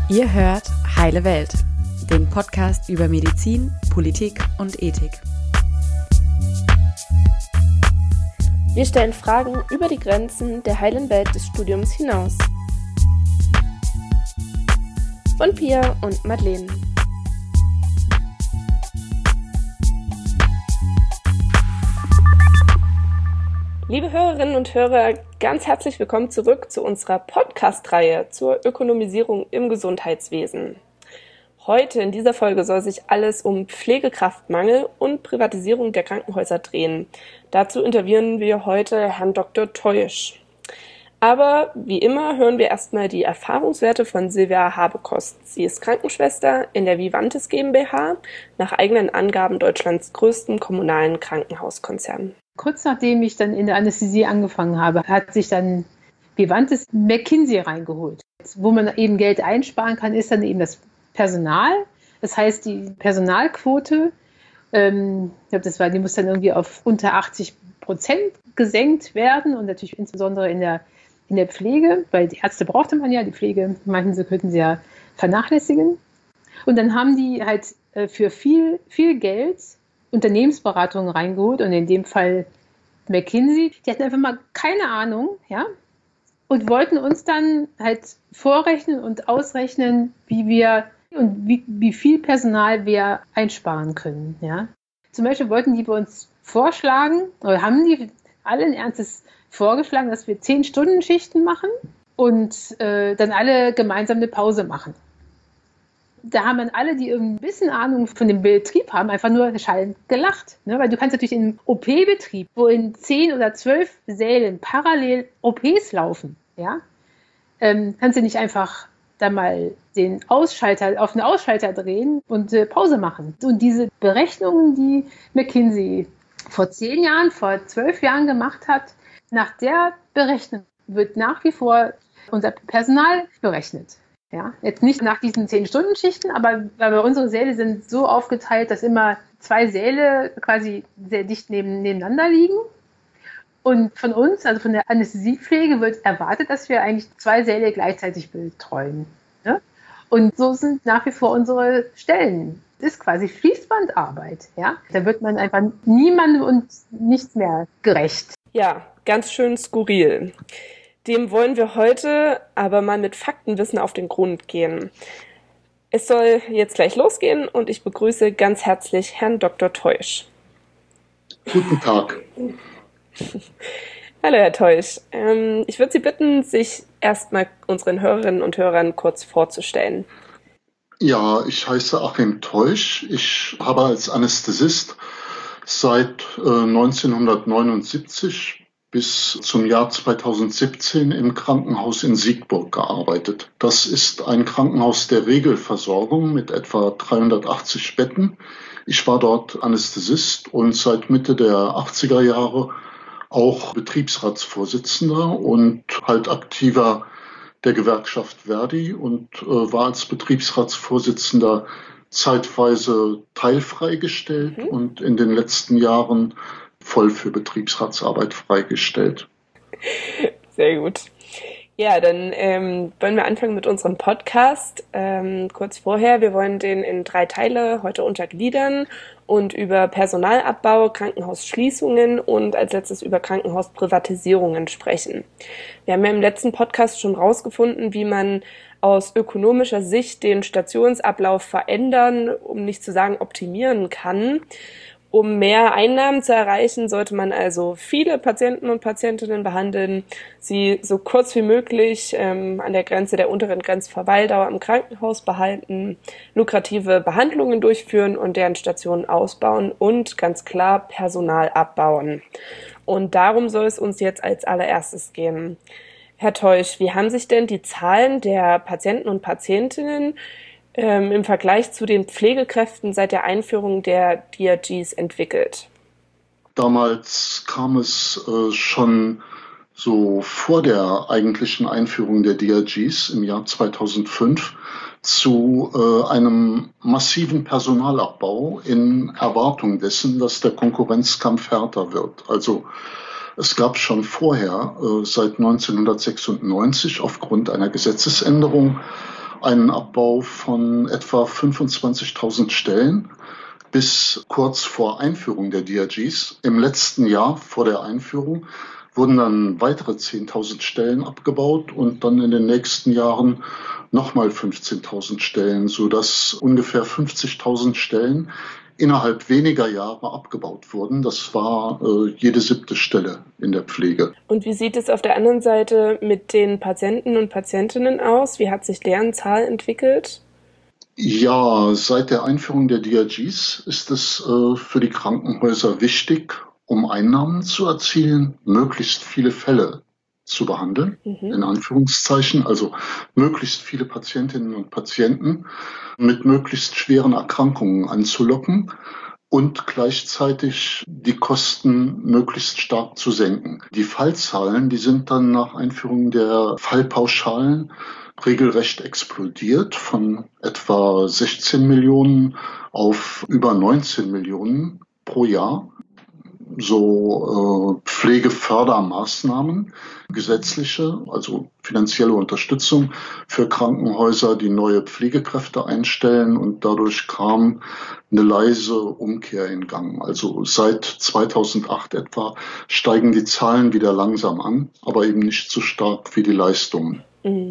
Ihr hört Heile Welt, den Podcast über Medizin, Politik und Ethik. Wir stellen Fragen über die Grenzen der heilen Welt des Studiums hinaus. Von Pia und Madeleine. Liebe Hörerinnen und Hörer, ganz herzlich willkommen zurück zu unserer Podcast-Reihe zur Ökonomisierung im Gesundheitswesen. Heute in dieser Folge soll sich alles um Pflegekraftmangel und Privatisierung der Krankenhäuser drehen. Dazu interviewen wir heute Herrn Dr. Teusch. Aber wie immer hören wir erstmal die Erfahrungswerte von Silvia Habekost. Sie ist Krankenschwester in der Vivantes GmbH, nach eigenen Angaben Deutschlands größten kommunalen Krankenhauskonzern. Kurz nachdem ich dann in der Anästhesie angefangen habe, hat sich dann Vivantes McKinsey reingeholt. Wo man eben Geld einsparen kann, ist dann eben das Personal. Das heißt, die Personalquote, die muss dann irgendwie auf unter 80% gesenkt werden und natürlich insbesondere in der Pflege, weil die Ärzte brauchte man ja, die Pflege, meinten sie, könnten sie ja vernachlässigen. Und dann haben die halt für viel, viel Geld Unternehmensberatungen reingeholt und in dem Fall McKinsey. Die hatten einfach mal keine Ahnung, ja, und wollten uns dann halt vorrechnen und ausrechnen, wie viel Personal wir einsparen können, ja. Zum Beispiel wollten die bei uns vorschlagen, oder haben die allen Ernstes vorgeschlagen, dass wir 10-Stunden-Schichten machen und dann alle gemeinsam eine Pause machen. Da haben dann alle, die ein bisschen Ahnung von dem Betrieb haben, einfach nur schallend gelacht. Ne? Weil du kannst natürlich in einem OP-Betrieb, wo in 10 oder 12 Sälen parallel OPs laufen, ja, kannst du nicht einfach da mal den Ausschalter auf den Ausschalter drehen und Pause machen. Und diese Berechnungen, die McKinsey vor 10 Jahren, vor 12 Jahren gemacht hat, nach der Berechnung wird nach wie vor unser Personal berechnet. Ja, jetzt nicht nach diesen 10-Stunden-Schichten, aber unsere Säle sind so aufgeteilt, dass immer 2 Säle quasi sehr dicht nebeneinander liegen. Und von uns, also von der Anästhesiepflege, wird erwartet, dass wir eigentlich 2 Säle gleichzeitig betreuen. Ne? Und so sind nach wie vor unsere Stellen. Das ist quasi Fließbandarbeit. Ja? Da wird man einfach niemandem und nichts mehr gerecht. Ja, ganz schön skurril. Dem wollen wir heute aber mal mit Faktenwissen auf den Grund gehen. Es soll jetzt gleich losgehen und ich begrüße ganz herzlich Herrn Dr. Teusch. Guten Tag. Hallo Herr Teusch. Ich würde Sie bitten, sich erstmal unseren Hörerinnen und Hörern kurz vorzustellen. Ja, ich heiße Achim Teusch. Ich habe als Anästhesist seit 1979 bis zum Jahr 2017 im Krankenhaus in Siegburg gearbeitet. Das ist ein Krankenhaus der Regelversorgung mit etwa 380 Betten. Ich war dort Anästhesist und seit Mitte der 80er Jahre auch Betriebsratsvorsitzender und halt aktiver der Gewerkschaft Verdi und war als Betriebsratsvorsitzender zeitweise teilfreigestellt und in den letzten Jahren voll für Betriebsratsarbeit freigestellt. Sehr gut. Ja, dann wollen wir anfangen mit unserem Podcast. Kurz vorher, wir wollen den in 3 Teile heute untergliedern und über Personalabbau, Krankenhausschließungen und als letztes über Krankenhausprivatisierungen sprechen. Wir haben ja im letzten Podcast schon rausgefunden, wie man aus ökonomischer Sicht den Stationsablauf verändern, um nicht zu sagen optimieren kann. Um mehr Einnahmen zu erreichen, sollte man also viele Patienten und Patientinnen behandeln, sie so kurz wie möglich an der Grenze der unteren Grenzverweildauer im Krankenhaus behalten, lukrative Behandlungen durchführen und deren Stationen ausbauen und ganz klar Personal abbauen. Und darum soll es uns jetzt als allererstes gehen. Herr Teusch, wie haben sich denn die Zahlen der Patienten und Patientinnen im Vergleich zu den Pflegekräften seit der Einführung der DRGs entwickelt? Damals kam es schon so vor der eigentlichen Einführung der DRGs im Jahr 2005 zu einem massiven Personalabbau in Erwartung dessen, dass der Konkurrenzkampf härter wird. Also es gab schon vorher, seit 1996, aufgrund einer Gesetzesänderung einen Abbau von etwa 25.000 Stellen bis kurz vor Einführung der DRGs. Im letzten Jahr vor der Einführung wurden dann weitere 10.000 Stellen abgebaut und dann in den nächsten Jahren nochmal 15.000 Stellen, sodass ungefähr 50.000 Stellen innerhalb weniger Jahre abgebaut wurden. Das war jede 7. Stelle in der Pflege. Und wie sieht es auf der anderen Seite mit den Patienten und Patientinnen aus? Wie hat sich deren Zahl entwickelt? Ja, seit der Einführung der DRGs ist es für die Krankenhäuser wichtig, um Einnahmen zu erzielen, möglichst viele Fälle zu behandeln, in Anführungszeichen, also möglichst viele Patientinnen und Patienten mit möglichst schweren Erkrankungen anzulocken und gleichzeitig die Kosten möglichst stark zu senken. Die Fallzahlen, die sind dann nach Einführung der Fallpauschalen regelrecht explodiert, von etwa 16 Millionen auf über 19 Millionen pro Jahr. So Pflegefördermaßnahmen, gesetzliche, also finanzielle Unterstützung für Krankenhäuser, die neue Pflegekräfte einstellen, und dadurch kam eine leise Umkehr in Gang. Also seit 2008 etwa steigen die Zahlen wieder langsam an, aber eben nicht so stark wie die Leistungen.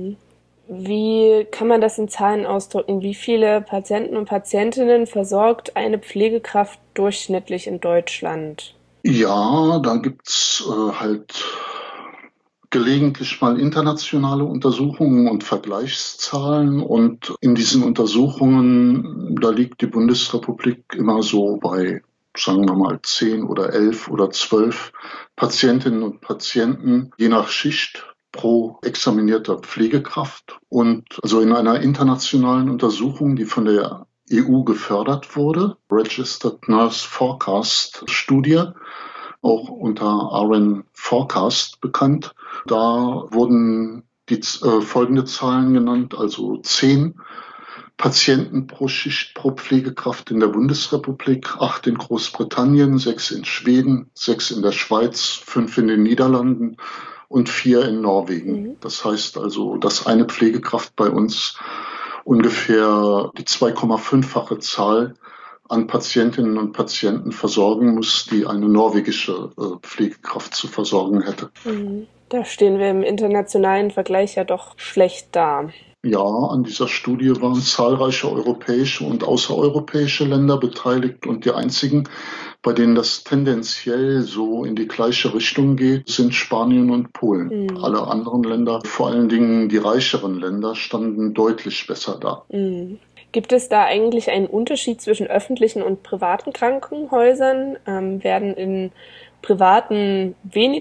Wie kann man das in Zahlen ausdrücken? Wie viele Patienten und Patientinnen versorgt eine Pflegekraft durchschnittlich in Deutschland? Ja, da gibt's halt gelegentlich mal internationale Untersuchungen und Vergleichszahlen, und in diesen Untersuchungen, da liegt die Bundesrepublik immer so bei, sagen wir mal, 10 oder 11 oder 12 Patientinnen und Patienten, je nach Schicht, pro examinierter Pflegekraft. Und also in einer internationalen Untersuchung, die von der EU gefördert wurde, Registered Nurse Forecast Studie, auch unter RN Forecast bekannt. Da wurden die folgende Zahlen genannt, also 10 Patienten pro Schicht pro Pflegekraft in der Bundesrepublik, 8 in Großbritannien, 6 in Schweden, 6 in der Schweiz, 5 in den Niederlanden und 4 in Norwegen. Das heißt also, dass eine Pflegekraft bei uns ungefähr die 2,5-fache Zahl an Patientinnen und Patienten versorgen muss, die eine norwegische Pflegekraft zu versorgen hätte. Da stehen wir im internationalen Vergleich ja doch schlecht da. Ja, an dieser Studie waren zahlreiche europäische und außereuropäische Länder beteiligt, und die einzigen, bei denen das tendenziell so in die gleiche Richtung geht, sind Spanien und Polen. Alle anderen Länder, vor allen Dingen die reicheren Länder, standen deutlich besser da. Gibt es da eigentlich einen Unterschied zwischen öffentlichen und privaten Krankenhäusern? Werden in privaten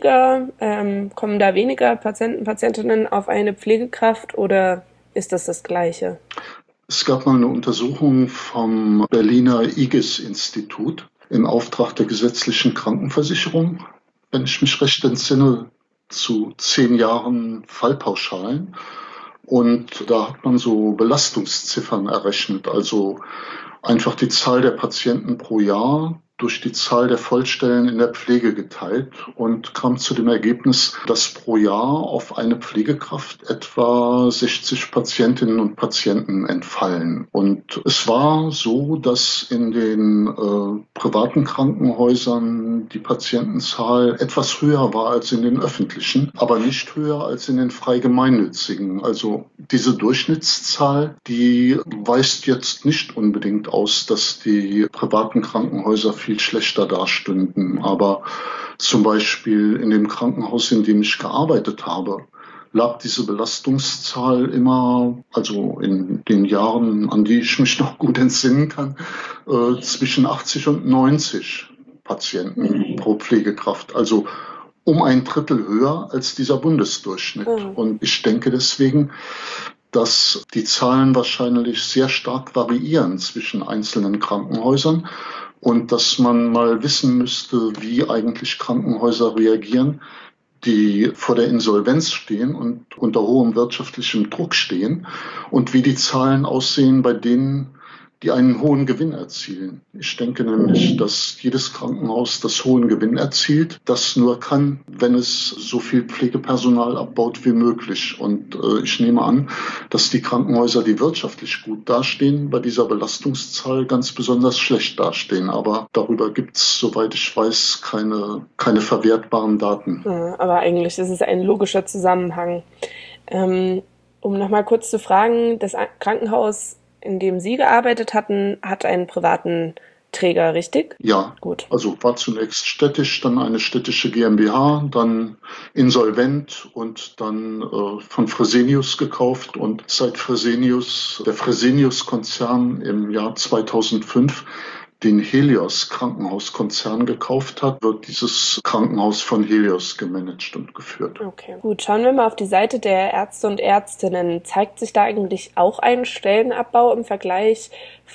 kommen da weniger Patienten, Patientinnen auf eine Pflegekraft, oder ist das Gleiche? Es gab mal eine Untersuchung vom Berliner IGES-Institut im Auftrag der gesetzlichen Krankenversicherung, wenn ich mich recht entsinne, zu 10 Jahren Fallpauschalen. Und da hat man so Belastungsziffern errechnet, also einfach die Zahl der Patienten pro Jahr durch die Zahl der Vollstellen in der Pflege geteilt und kam zu dem Ergebnis, dass pro Jahr auf eine Pflegekraft etwa 60 Patientinnen und Patienten entfallen. Und es war so, dass in den privaten Krankenhäusern die Patientenzahl etwas höher war als in den öffentlichen, aber nicht höher als in den frei gemeinnützigen. Also diese Durchschnittszahl, die weist jetzt nicht unbedingt aus, dass die privaten Krankenhäuser viel schlechter dastünden. Aber zum Beispiel in dem Krankenhaus, in dem ich gearbeitet habe, lag diese Belastungszahl immer, also in den Jahren, an die ich mich noch gut entsinnen kann, zwischen 80 und 90 Patienten pro Pflegekraft. Also um ein Drittel höher als dieser Bundesdurchschnitt. Und ich denke deswegen, dass die Zahlen wahrscheinlich sehr stark variieren zwischen einzelnen Krankenhäusern und dass man mal wissen müsste, wie eigentlich Krankenhäuser reagieren, die vor der Insolvenz stehen und unter hohem wirtschaftlichem Druck stehen, und wie die Zahlen aussehen bei denen, die einen hohen Gewinn erzielen. Ich denke nämlich, dass jedes Krankenhaus das hohen Gewinn erzielt, das nur kann, wenn es so viel Pflegepersonal abbaut wie möglich. Und ich nehme an, dass die Krankenhäuser, die wirtschaftlich gut dastehen, bei dieser Belastungszahl ganz besonders schlecht dastehen. Aber darüber gibt es, soweit ich weiß, keine verwertbaren Daten. Ja, aber eigentlich ist es ein logischer Zusammenhang. Um nochmal kurz zu fragen, das Krankenhaus, in dem Sie gearbeitet hatten, hat einen privaten Träger, richtig? Ja, gut. Also war zunächst städtisch, dann eine städtische GmbH, dann insolvent und dann von Fresenius gekauft. Und seit der Fresenius-Konzern im Jahr 2005 den Helios Krankenhauskonzern gekauft hat, wird dieses Krankenhaus von Helios gemanagt und geführt. Okay, gut. Schauen wir mal auf die Seite der Ärzte und Ärztinnen. Zeigt sich da eigentlich auch ein Stellenabbau im Vergleich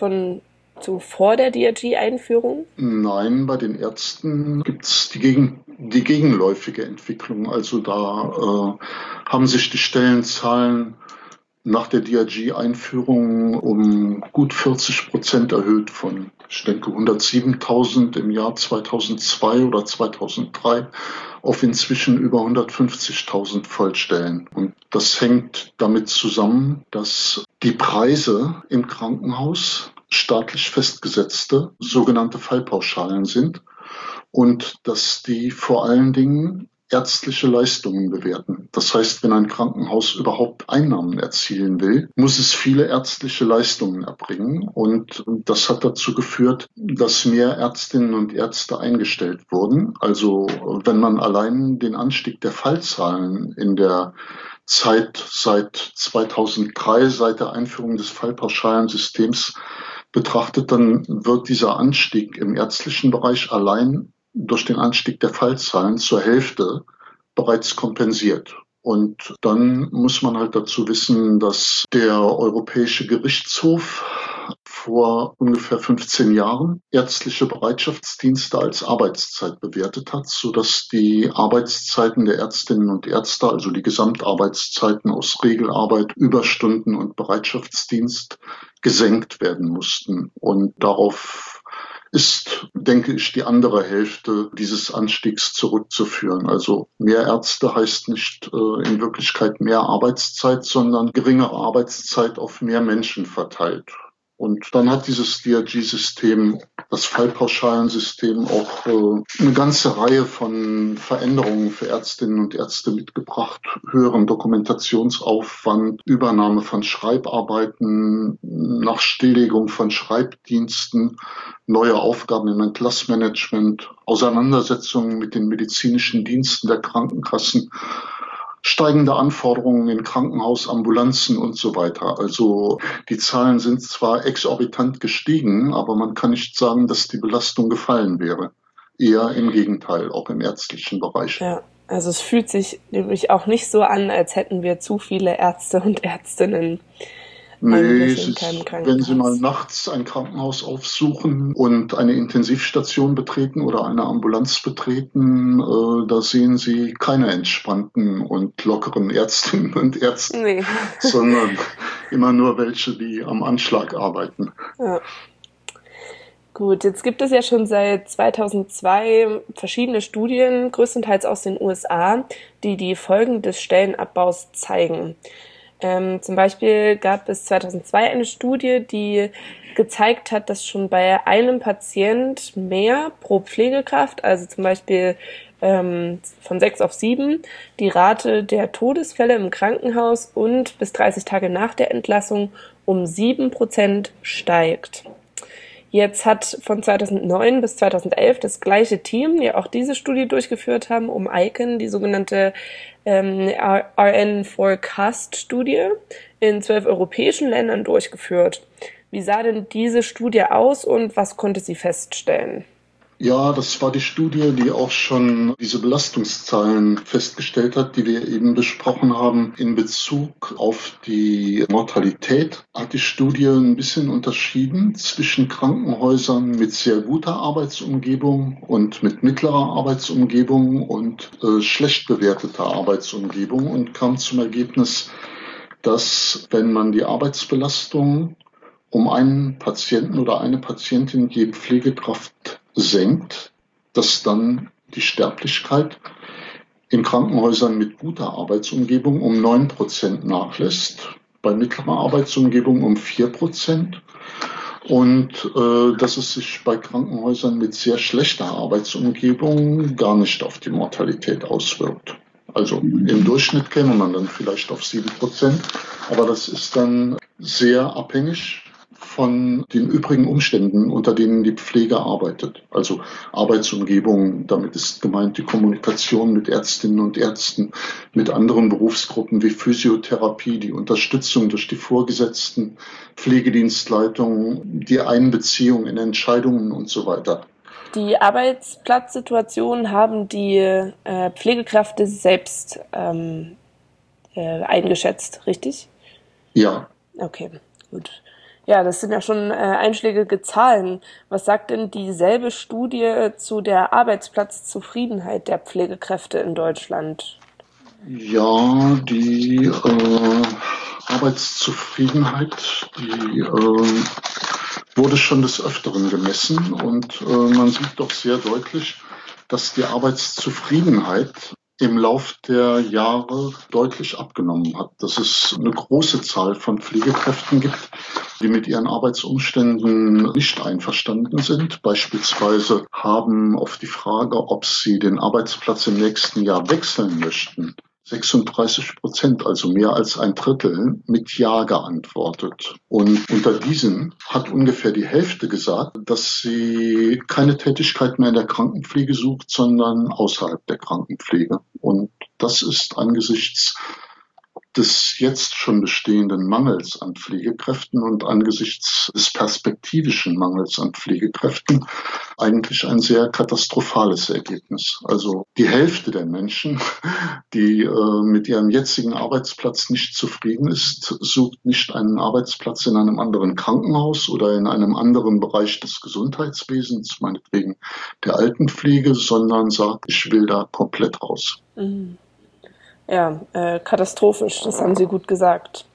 zu vor der DRG-Einführung? Nein, bei den Ärzten gibt es die gegenläufige Entwicklung. Also da haben sich die Stellenzahlen nach der DRG-Einführung um gut 40% erhöht von, ich denke, 107.000 im Jahr 2002 oder 2003 auf inzwischen über 150.000 Vollstellen. Und das hängt damit zusammen, dass die Preise im Krankenhaus staatlich festgesetzte sogenannte Fallpauschalen sind und dass die vor allen Dingen ärztliche Leistungen bewerten. Das heißt, wenn ein Krankenhaus überhaupt Einnahmen erzielen will, muss es viele ärztliche Leistungen erbringen. Und das hat dazu geführt, dass mehr Ärztinnen und Ärzte eingestellt wurden. Also wenn man allein den Anstieg der Fallzahlen in der Zeit seit 2003, seit der Einführung des Fallpauschalensystems betrachtet, dann wird dieser Anstieg im ärztlichen Bereich allein durch den Anstieg der Fallzahlen zur Hälfte bereits kompensiert. Und dann muss man halt dazu wissen, dass der Europäische Gerichtshof vor ungefähr 15 Jahren ärztliche Bereitschaftsdienste als Arbeitszeit bewertet hat, sodass die Arbeitszeiten der Ärztinnen und Ärzte, also die Gesamtarbeitszeiten aus Regelarbeit, Überstunden und Bereitschaftsdienst, gesenkt werden mussten. Und darauf ist, denke ich, die andere Hälfte dieses Anstiegs zurückzuführen. Also mehr Ärzte heißt nicht in Wirklichkeit mehr Arbeitszeit, sondern geringere Arbeitszeit auf mehr Menschen verteilt. Und dann hat dieses DRG-System, das Fallpauschalensystem, auch eine ganze Reihe von Veränderungen für Ärztinnen und Ärzte mitgebracht. Höheren Dokumentationsaufwand, Übernahme von Schreibarbeiten, nach Stilllegung von Schreibdiensten, neue Aufgaben im Entlassmanagement, Auseinandersetzungen mit den medizinischen Diensten der Krankenkassen, steigende Anforderungen in Krankenhausambulanzen und so weiter. Also die Zahlen sind zwar exorbitant gestiegen, aber man kann nicht sagen, dass die Belastung gefallen wäre. Eher im Gegenteil, auch im ärztlichen Bereich. Ja, also es fühlt sich nämlich auch nicht so an, als hätten wir zu viele Ärzte und Ärztinnen. Nee, wenn Sie mal nachts ein Krankenhaus aufsuchen und eine Intensivstation betreten oder eine Ambulanz betreten, da sehen Sie keine entspannten und lockeren Ärztinnen und Ärzte, sondern immer nur welche, die am Anschlag arbeiten. Ja. Gut, jetzt gibt es ja schon seit 2002 verschiedene Studien, größtenteils aus den USA, die die Folgen des Stellenabbaus zeigen. Zum Beispiel gab es 2002 eine Studie, die gezeigt hat, dass schon bei einem Patient mehr pro Pflegekraft, also zum Beispiel von 6 auf 7, die Rate der Todesfälle im Krankenhaus und bis 30 Tage nach der Entlassung um 7% steigt. Jetzt hat von 2009 bis 2011 das gleiche Team, die auch diese Studie durchgeführt haben, um ICON, die sogenannte RN-Forecast-Studie, in 12 europäischen Ländern durchgeführt. Wie sah denn diese Studie aus und was konnte sie feststellen? Ja, das war die Studie, die auch schon diese Belastungszahlen festgestellt hat, die wir eben besprochen haben. In Bezug auf die Mortalität hat die Studie ein bisschen unterschieden zwischen Krankenhäusern mit sehr guter Arbeitsumgebung und mit mittlerer Arbeitsumgebung und schlecht bewerteter Arbeitsumgebung und kam zum Ergebnis, dass wenn man die Arbeitsbelastung um einen Patienten oder eine Patientin die Pflegekraft senkt, dass dann die Sterblichkeit in Krankenhäusern mit guter Arbeitsumgebung um 9% nachlässt, bei mittlerer Arbeitsumgebung um 4%. Und dass es sich bei Krankenhäusern mit sehr schlechter Arbeitsumgebung gar nicht auf die Mortalität auswirkt. Also im Durchschnitt käme man dann vielleicht auf 7%, aber das ist dann sehr abhängig von den übrigen Umständen, unter denen die Pflege arbeitet. Also Arbeitsumgebung, damit ist gemeint die Kommunikation mit Ärztinnen und Ärzten, mit anderen Berufsgruppen wie Physiotherapie, die Unterstützung durch die Vorgesetzten, Pflegedienstleitung, die Einbeziehung in Entscheidungen und so weiter. Die Arbeitsplatzsituation haben die Pflegekräfte selbst eingeschätzt, richtig? Ja. Okay, gut. Ja, das sind ja schon einschlägige Zahlen. Was sagt denn dieselbe Studie zu der Arbeitsplatzzufriedenheit der Pflegekräfte in Deutschland? Ja, die Arbeitszufriedenheit, die wurde schon des Öfteren gemessen und man sieht doch sehr deutlich, dass die Arbeitszufriedenheit im Lauf der Jahre deutlich abgenommen hat. Dass es eine große Zahl von Pflegekräften gibt, die mit ihren Arbeitsumständen nicht einverstanden sind. Beispielsweise haben auf die Frage, ob sie den Arbeitsplatz im nächsten Jahr wechseln möchten, 36%, also mehr als ein Drittel, mit Ja geantwortet. Und unter diesen hat ungefähr die Hälfte gesagt, dass sie keine Tätigkeit mehr in der Krankenpflege sucht, sondern außerhalb der Krankenpflege. Und das ist angesichts des jetzt schon bestehenden Mangels an Pflegekräften und angesichts des perspektivischen Mangels an Pflegekräften eigentlich ein sehr katastrophales Ergebnis. Also die Hälfte der Menschen, die mit ihrem jetzigen Arbeitsplatz nicht zufrieden ist, sucht nicht einen Arbeitsplatz in einem anderen Krankenhaus oder in einem anderen Bereich des Gesundheitswesens, meinetwegen der Altenpflege, sondern sagt, ich will da komplett raus. Mhm. Ja, katastrophisch, das haben Sie gut gesagt.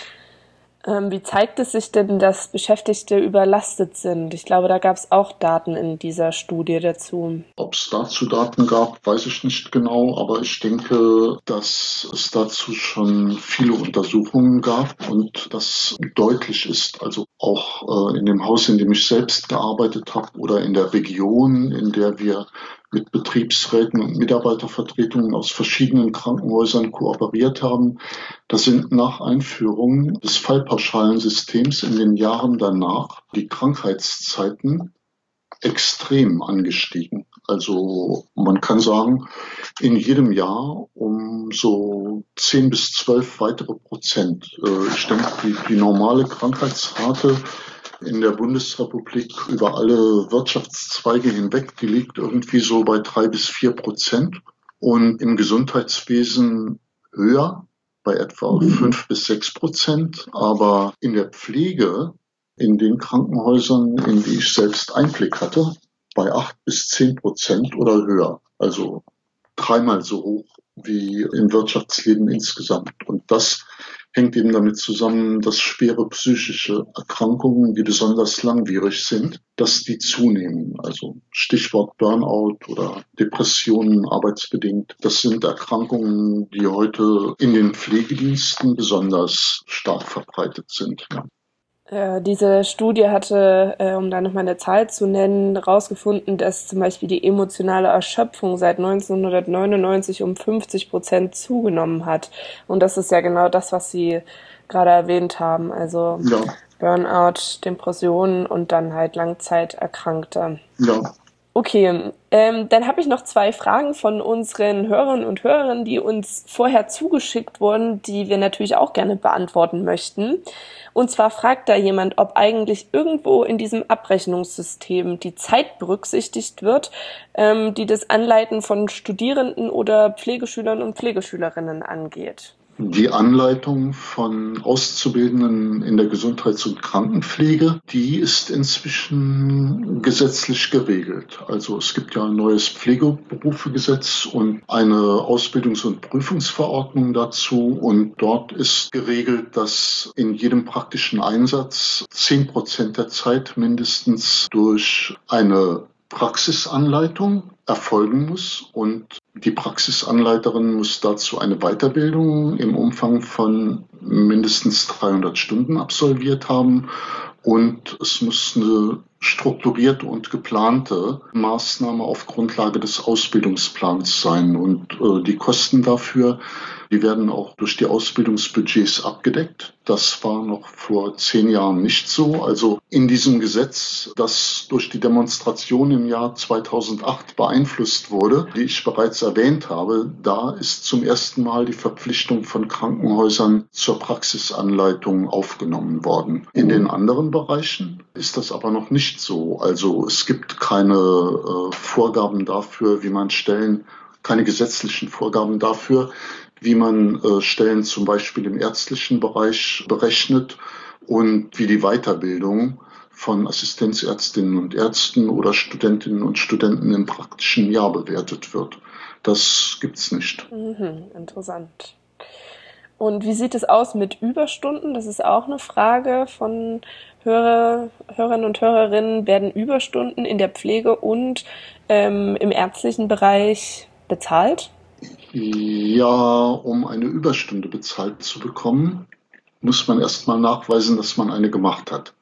Wie zeigt es sich denn, dass Beschäftigte überlastet sind? Ich glaube, da gab es auch Daten in dieser Studie dazu. Ob es dazu Daten gab, weiß ich nicht genau, aber ich denke, dass es dazu schon viele Untersuchungen gab und das deutlich ist, also auch in dem Haus, in dem ich selbst gearbeitet habe oder in der Region, in der wir mit Betriebsräten und Mitarbeitervertretungen aus verschiedenen Krankenhäusern kooperiert haben. Da sind nach Einführung des Fallpauschalensystems in den Jahren danach die Krankheitszeiten extrem angestiegen. Also man kann sagen, in jedem Jahr um so 10 bis 12 weitere Prozent. Ich denke, die normale Krankheitsrate in der Bundesrepublik über alle Wirtschaftszweige hinweg, die liegt irgendwie so bei 3 bis 4%. Und im Gesundheitswesen höher, bei etwa 5 bis 6%. Aber in der Pflege, in den Krankenhäusern, in die ich selbst Einblick hatte, bei 8 bis 10% oder höher. Also 3-mal so hoch wie im Wirtschaftsleben insgesamt. Und das hängt eben damit zusammen, dass schwere psychische Erkrankungen, die besonders langwierig sind, dass die zunehmen. Also Stichwort Burnout oder Depressionen arbeitsbedingt. Das sind Erkrankungen, die heute in den Pflegediensten besonders stark verbreitet sind. Ja. Diese Studie hatte, um da nochmal eine Zahl zu nennen, herausgefunden, dass zum Beispiel die emotionale Erschöpfung seit 1999 um 50% zugenommen hat. Und das ist ja genau das, was Sie gerade erwähnt haben. Also ja. Burnout, Depressionen und dann halt Langzeiterkrankte. Ja. Okay, dann habe ich noch 2 Fragen von unseren Hörerinnen und Hörern, die uns vorher zugeschickt wurden, die wir natürlich auch gerne beantworten möchten. Und zwar fragt da jemand, ob eigentlich irgendwo in diesem Abrechnungssystem die Zeit berücksichtigt wird, die das Anleiten von Studierenden oder Pflegeschülern und Pflegeschülerinnen angeht. Die Anleitung von Auszubildenden in der Gesundheits- und Krankenpflege, die ist inzwischen gesetzlich geregelt. Also es gibt ja ein neues Pflegeberufegesetz und eine Ausbildungs- und Prüfungsverordnung dazu. Und dort ist geregelt, dass in jedem praktischen Einsatz 10% der Zeit mindestens durch eine Praxisanleitung erfolgen muss und die Praxisanleiterin muss dazu eine Weiterbildung im Umfang von mindestens 300 Stunden absolviert haben und es muss eine strukturierte und geplante Maßnahme auf Grundlage des Ausbildungsplans sein und die Kosten dafür, die werden auch durch die Ausbildungsbudgets abgedeckt. Das war noch vor 10 Jahren nicht so. Also in diesem Gesetz, das durch die Demonstration im Jahr 2008 beeinflusst wurde, die ich bereits erwähnt habe, da ist zum ersten Mal die Verpflichtung von Krankenhäusern zur Praxisanleitung aufgenommen worden. In den anderen Bereichen ist das aber noch nicht so. Also es gibt keine Vorgaben dafür, keine gesetzlichen Vorgaben dafür, wie man Stellen zum Beispiel im ärztlichen Bereich berechnet und wie die Weiterbildung von Assistenzärztinnen und Ärzten oder Studentinnen und Studenten im praktischen Jahr bewertet wird. Das gibt's nicht. Interessant. Und wie sieht es aus mit Überstunden? Das ist auch eine Frage von Hörern und Hörerinnen. Werden Überstunden in der Pflege und im ärztlichen Bereich bezahlt? Ja, um eine Überstunde bezahlt zu bekommen, muss man erstmal nachweisen, dass man eine gemacht hat.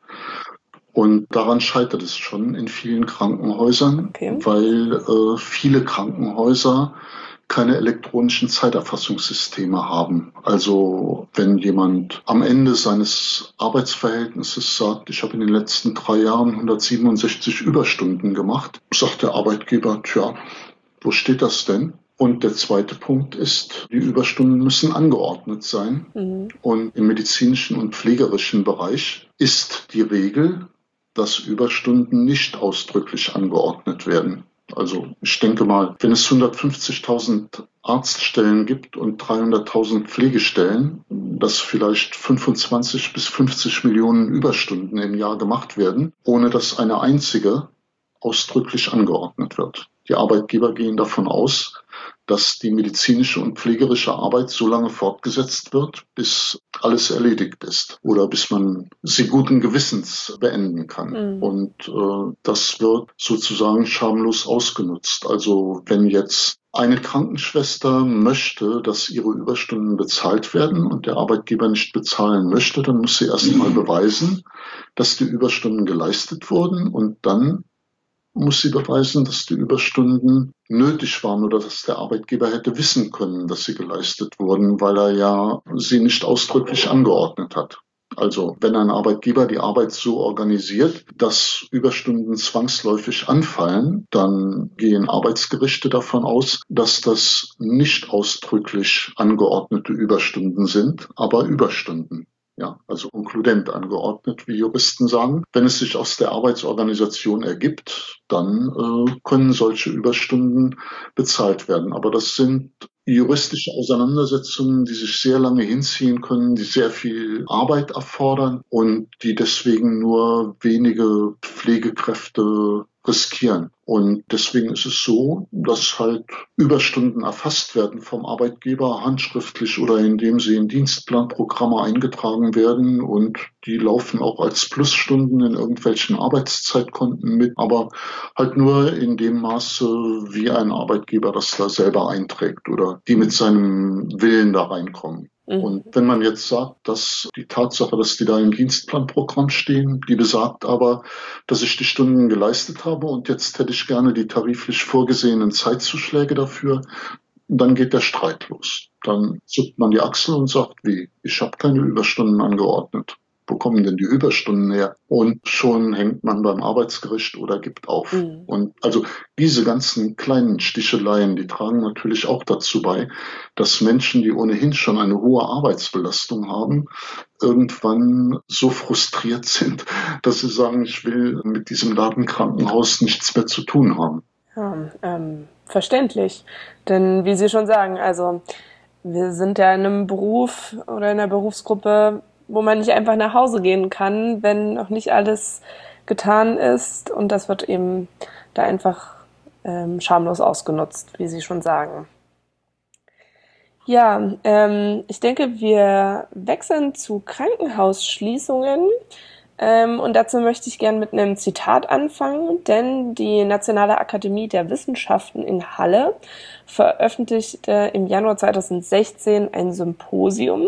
Und daran scheitert es schon in vielen Krankenhäusern, weil viele Krankenhäuser keine elektronischen Zeiterfassungssysteme haben. Also wenn jemand am Ende seines Arbeitsverhältnisses sagt, ich habe in den letzten 3 Jahren 167 Überstunden gemacht, sagt der Arbeitgeber, tja, wo steht das denn? Und der zweite Punkt ist, die Überstunden müssen angeordnet sein. Und im medizinischen und pflegerischen Bereich ist die Regel, dass Überstunden nicht ausdrücklich angeordnet werden. Also ich denke mal, wenn es 150.000 Arztstellen gibt und 300.000 Pflegestellen, dass vielleicht 25 bis 50 Millionen Überstunden im Jahr gemacht werden, ohne dass eine einzige ausdrücklich angeordnet wird. Die Arbeitgeber gehen davon aus, dass die medizinische und pflegerische Arbeit so lange fortgesetzt wird, bis alles erledigt ist oder bis man sie guten Gewissens beenden kann. Und das wird sozusagen schamlos ausgenutzt. Also wenn jetzt eine Krankenschwester möchte, dass ihre Überstunden bezahlt werden und der Arbeitgeber nicht bezahlen möchte, dann muss sie erst mal beweisen, dass die Überstunden geleistet wurden und dann muss sie beweisen, dass die Überstunden nötig waren oder dass der Arbeitgeber hätte wissen können, dass sie geleistet wurden, weil er ja sie nicht ausdrücklich angeordnet hat. Also wenn ein Arbeitgeber die Arbeit so organisiert, dass Überstunden zwangsläufig anfallen, dann gehen Arbeitsgerichte davon aus, dass das nicht ausdrücklich angeordnete Überstunden sind, aber Überstunden. Ja, also konkludent angeordnet, wie Juristen sagen. Wenn es sich aus der Arbeitsorganisation ergibt, dann können solche Überstunden bezahlt werden. Aber das sind juristische Auseinandersetzungen, die sich sehr lange hinziehen können, die sehr viel Arbeit erfordern und die deswegen nur wenige Pflegekräfte riskieren. Und deswegen ist es so, dass halt Überstunden erfasst werden vom Arbeitgeber handschriftlich oder indem sie in Dienstplanprogramme eingetragen werden und die laufen auch als Plusstunden in irgendwelchen Arbeitszeitkonten mit, aber halt nur in dem Maße, wie ein Arbeitgeber das da selber einträgt oder die mit seinem Willen da reinkommen. Und wenn man jetzt sagt, dass die Tatsache, dass die da im Dienstplanprogramm stehen, die besagt aber, dass ich die Stunden geleistet habe und jetzt hätte ich gerne die tariflich vorgesehenen Zeitzuschläge dafür, dann geht der Streit los. Dann zuckt man die Achsel und sagt, wie, ich habe keine Überstunden angeordnet. Wo kommen denn die Überstunden her? Und schon hängt man beim Arbeitsgericht oder gibt auf. Und also diese ganzen kleinen Sticheleien, die tragen natürlich auch dazu bei, dass Menschen, die ohnehin schon eine hohe Arbeitsbelastung haben, irgendwann so frustriert sind, dass sie sagen, ich will mit diesem Ladenkrankenhaus nichts mehr zu tun haben. Ja, verständlich. Denn wie Sie schon sagen, also wir sind ja in einem Beruf oder in einer Berufsgruppe, wo man nicht einfach nach Hause gehen kann, wenn noch nicht alles getan ist. Und das wird eben da einfach schamlos ausgenutzt, wie Sie schon sagen. Ja, ich denke, wir wechseln zu Krankenhausschließungen. Und dazu möchte ich gerne mit einem Zitat anfangen, denn die Nationale Akademie der Wissenschaften in Halle veröffentlichte im Januar 2016 ein Symposium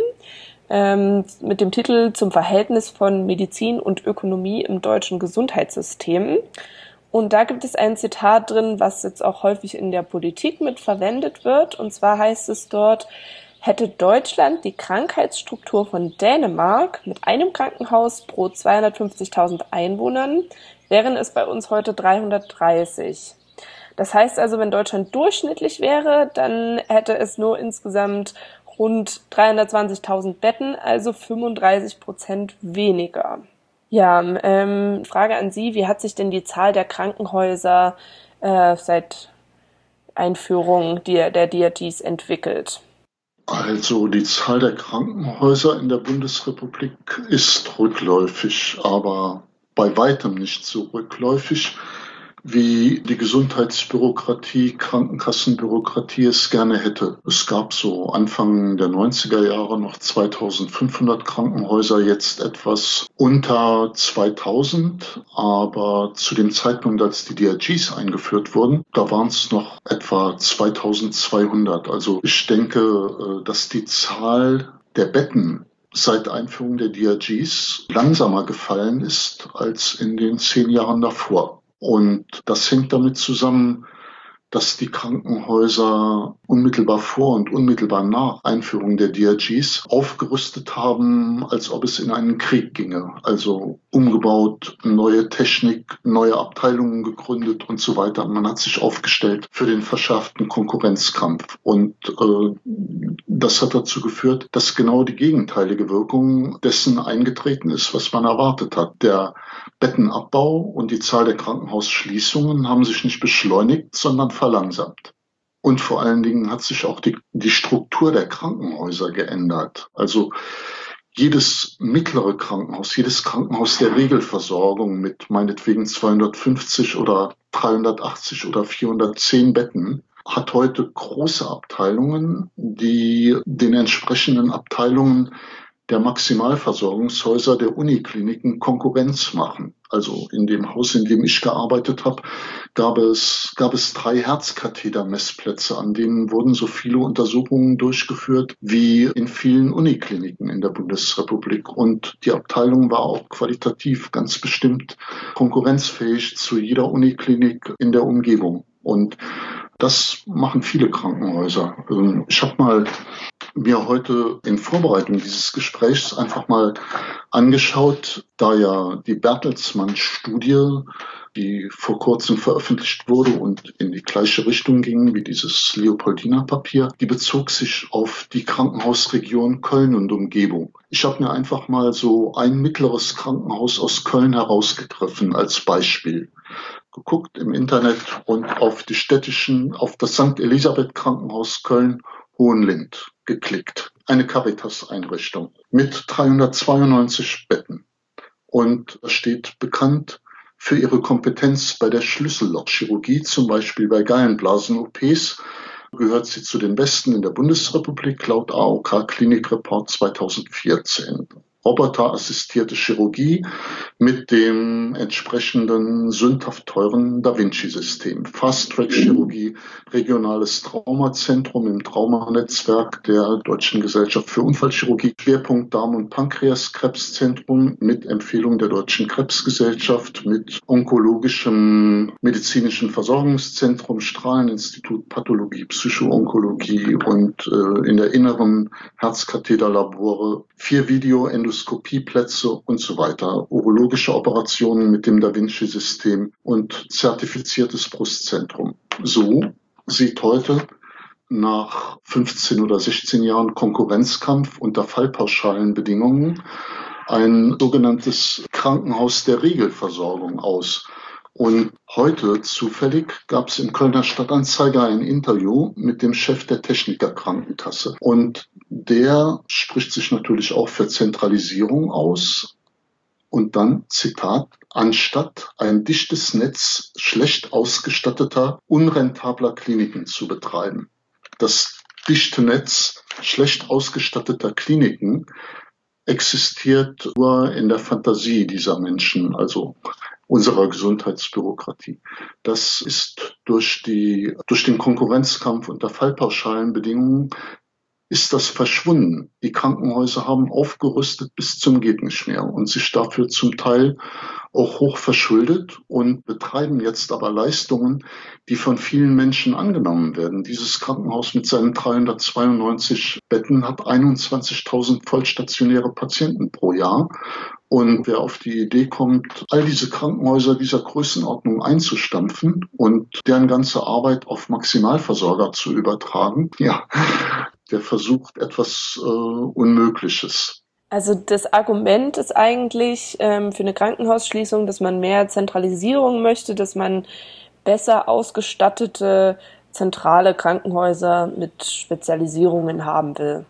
mit dem Titel Zum Verhältnis von Medizin und Ökonomie im deutschen Gesundheitssystem. Und da gibt es ein Zitat drin, was jetzt auch häufig in der Politik mit verwendet wird. Und zwar heißt es dort: Hätte Deutschland die Krankheitsstruktur von Dänemark mit einem Krankenhaus pro 250.000 Einwohnern, wären es bei uns heute 330. Das heißt also, wenn Deutschland durchschnittlich wäre, dann hätte es nur insgesamt rund 320.000 Betten, also 35% weniger. Ja, Frage an Sie, wie hat sich denn die Zahl der Krankenhäuser seit Einführung der DRGs entwickelt? Also die Zahl der Krankenhäuser in der Bundesrepublik ist rückläufig, aber bei weitem nicht so rückläufig, wie die Gesundheitsbürokratie, Krankenkassenbürokratie es gerne hätte. Es gab so Anfang der 90er Jahre noch 2500 Krankenhäuser, jetzt etwas unter 2000. Aber zu dem Zeitpunkt, als die DRGs eingeführt wurden, da waren es noch etwa 2200. Also ich denke, dass die Zahl der Betten seit Einführung der DRGs langsamer gefallen ist als in den 10 Jahren davor. Und das hängt damit zusammen, dass die Krankenhäuser unmittelbar vor und unmittelbar nach Einführung der DRGs aufgerüstet haben, als ob es in einen Krieg ginge. Also umgebaut, neue Technik, neue Abteilungen gegründet und so weiter. Man hat sich aufgestellt für den verschärften Konkurrenzkampf. Und das hat dazu geführt, dass genau die gegenteilige Wirkung dessen eingetreten ist, was man erwartet hat. Der Bettenabbau und die Zahl der Krankenhausschließungen haben sich nicht beschleunigt, sondern verlangsamt. Und vor allen Dingen hat sich auch die Struktur der Krankenhäuser geändert. Also jedes mittlere Krankenhaus, jedes Krankenhaus der Regelversorgung mit meinetwegen 250 oder 380 oder 410 Betten hat heute große Abteilungen, die den entsprechenden Abteilungen der Maximalversorgungshäuser der Unikliniken Konkurrenz machen. Also in dem Haus, in dem ich gearbeitet habe, gab es 3 Herzkathetermessplätze, an denen wurden so viele Untersuchungen durchgeführt wie in vielen Unikliniken in der Bundesrepublik. Und die Abteilung war auch qualitativ ganz bestimmt konkurrenzfähig zu jeder Uniklinik in der Umgebung. Und das machen viele Krankenhäuser. Ich habe mir heute in Vorbereitung dieses Gesprächs einfach mal angeschaut, da ja die Bertelsmann-Studie, die vor kurzem veröffentlicht wurde und in die gleiche Richtung ging wie dieses Leopoldina-Papier, die bezog sich auf die Krankenhausregion Köln und Umgebung. Ich habe mir einfach mal so ein mittleres Krankenhaus aus Köln herausgegriffen als Beispiel. Geguckt im Internet und auf das St. Elisabeth Krankenhaus Köln-Hohenlind geklickt. Eine Caritas-Einrichtung mit 392 Betten. Und steht bekannt für ihre Kompetenz bei der Schlüssellochchirurgie, zum Beispiel bei Gallenblasen-OPs, gehört sie zu den besten in der Bundesrepublik laut AOK Klinikreport 2014. Roboterassistierte Chirurgie mit dem entsprechenden sündhaft teuren Da Vinci-System. Fast-Track-Chirurgie, regionales Traumazentrum im Traumanetzwerk der Deutschen Gesellschaft für Unfallchirurgie, Schwerpunkt Darm- und Pankreaskrebszentrum mit Empfehlung der Deutschen Krebsgesellschaft, mit onkologischem medizinischen Versorgungszentrum, Strahleninstitut, Pathologie, Psychoonkologie und in der inneren Herzkatheterlabore, 4 Endoskopieplätze und so weiter, urologische Operationen mit dem Da Vinci-System und zertifiziertes Brustzentrum. So sieht heute nach 15 oder 16 Jahren Konkurrenzkampf unter fallpauschalen Bedingungen ein sogenanntes Krankenhaus der Regelversorgung aus. Und heute zufällig gab es im Kölner Stadtanzeiger ein Interview mit dem Chef der Techniker Krankenkasse. Und der spricht sich natürlich auch für Zentralisierung aus. Und dann, Zitat, anstatt ein dichtes Netz schlecht ausgestatteter, unrentabler Kliniken zu betreiben. Das dichte Netz schlecht ausgestatteter Kliniken existiert nur in der Fantasie dieser Menschen, also unserer Gesundheitsbürokratie. Das ist durch den Konkurrenzkampf unter Fallpauschalenbedingungen ist das verschwunden. Die Krankenhäuser haben aufgerüstet bis zum geht nicht mehr und sich dafür zum Teil auch hoch verschuldet und betreiben jetzt aber Leistungen, die von vielen Menschen angenommen werden. Dieses Krankenhaus mit seinen 392 Betten hat 21.000 vollstationäre Patienten pro Jahr. Und wer auf die Idee kommt, all diese Krankenhäuser dieser Größenordnung einzustampfen und deren ganze Arbeit auf Maximalversorger zu übertragen, ja, der versucht etwas Unmögliches. Also das Argument ist eigentlich für eine Krankenhausschließung, dass man mehr Zentralisierung möchte, dass man besser ausgestattete zentrale Krankenhäuser mit Spezialisierungen haben will.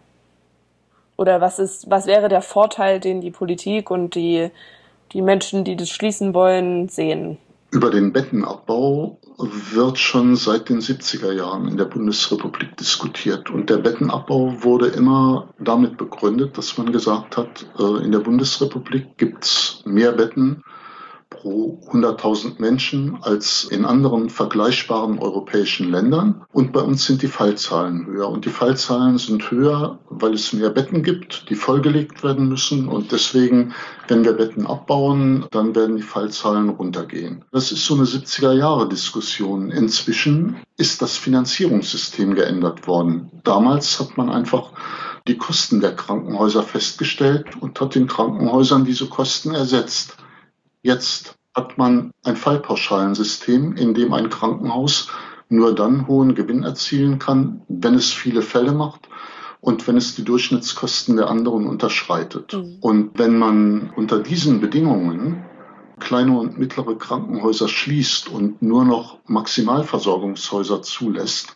Oder was wäre der Vorteil, den die Politik und die Menschen, die das schließen wollen, sehen? Über den Bettenabbau wird schon seit den 70er Jahren in der Bundesrepublik diskutiert. Und der Bettenabbau wurde immer damit begründet, dass man gesagt hat, in der Bundesrepublik gibt es mehr Betten pro 100.000 Menschen als in anderen vergleichbaren europäischen Ländern. Und bei uns sind die Fallzahlen höher. Und die Fallzahlen sind höher, weil es mehr Betten gibt, die vollgelegt werden müssen. Und deswegen, wenn wir Betten abbauen, dann werden die Fallzahlen runtergehen. Das ist so eine 70er-Jahre-Diskussion. Inzwischen ist das Finanzierungssystem geändert worden. Damals hat man einfach die Kosten der Krankenhäuser festgestellt und hat den Krankenhäusern diese Kosten ersetzt. Jetzt hat man ein Fallpauschalensystem, in dem ein Krankenhaus nur dann hohen Gewinn erzielen kann, wenn es viele Fälle macht und wenn es die Durchschnittskosten der anderen unterschreitet. Und wenn man unter diesen Bedingungen kleine und mittlere Krankenhäuser schließt und nur noch Maximalversorgungshäuser zulässt,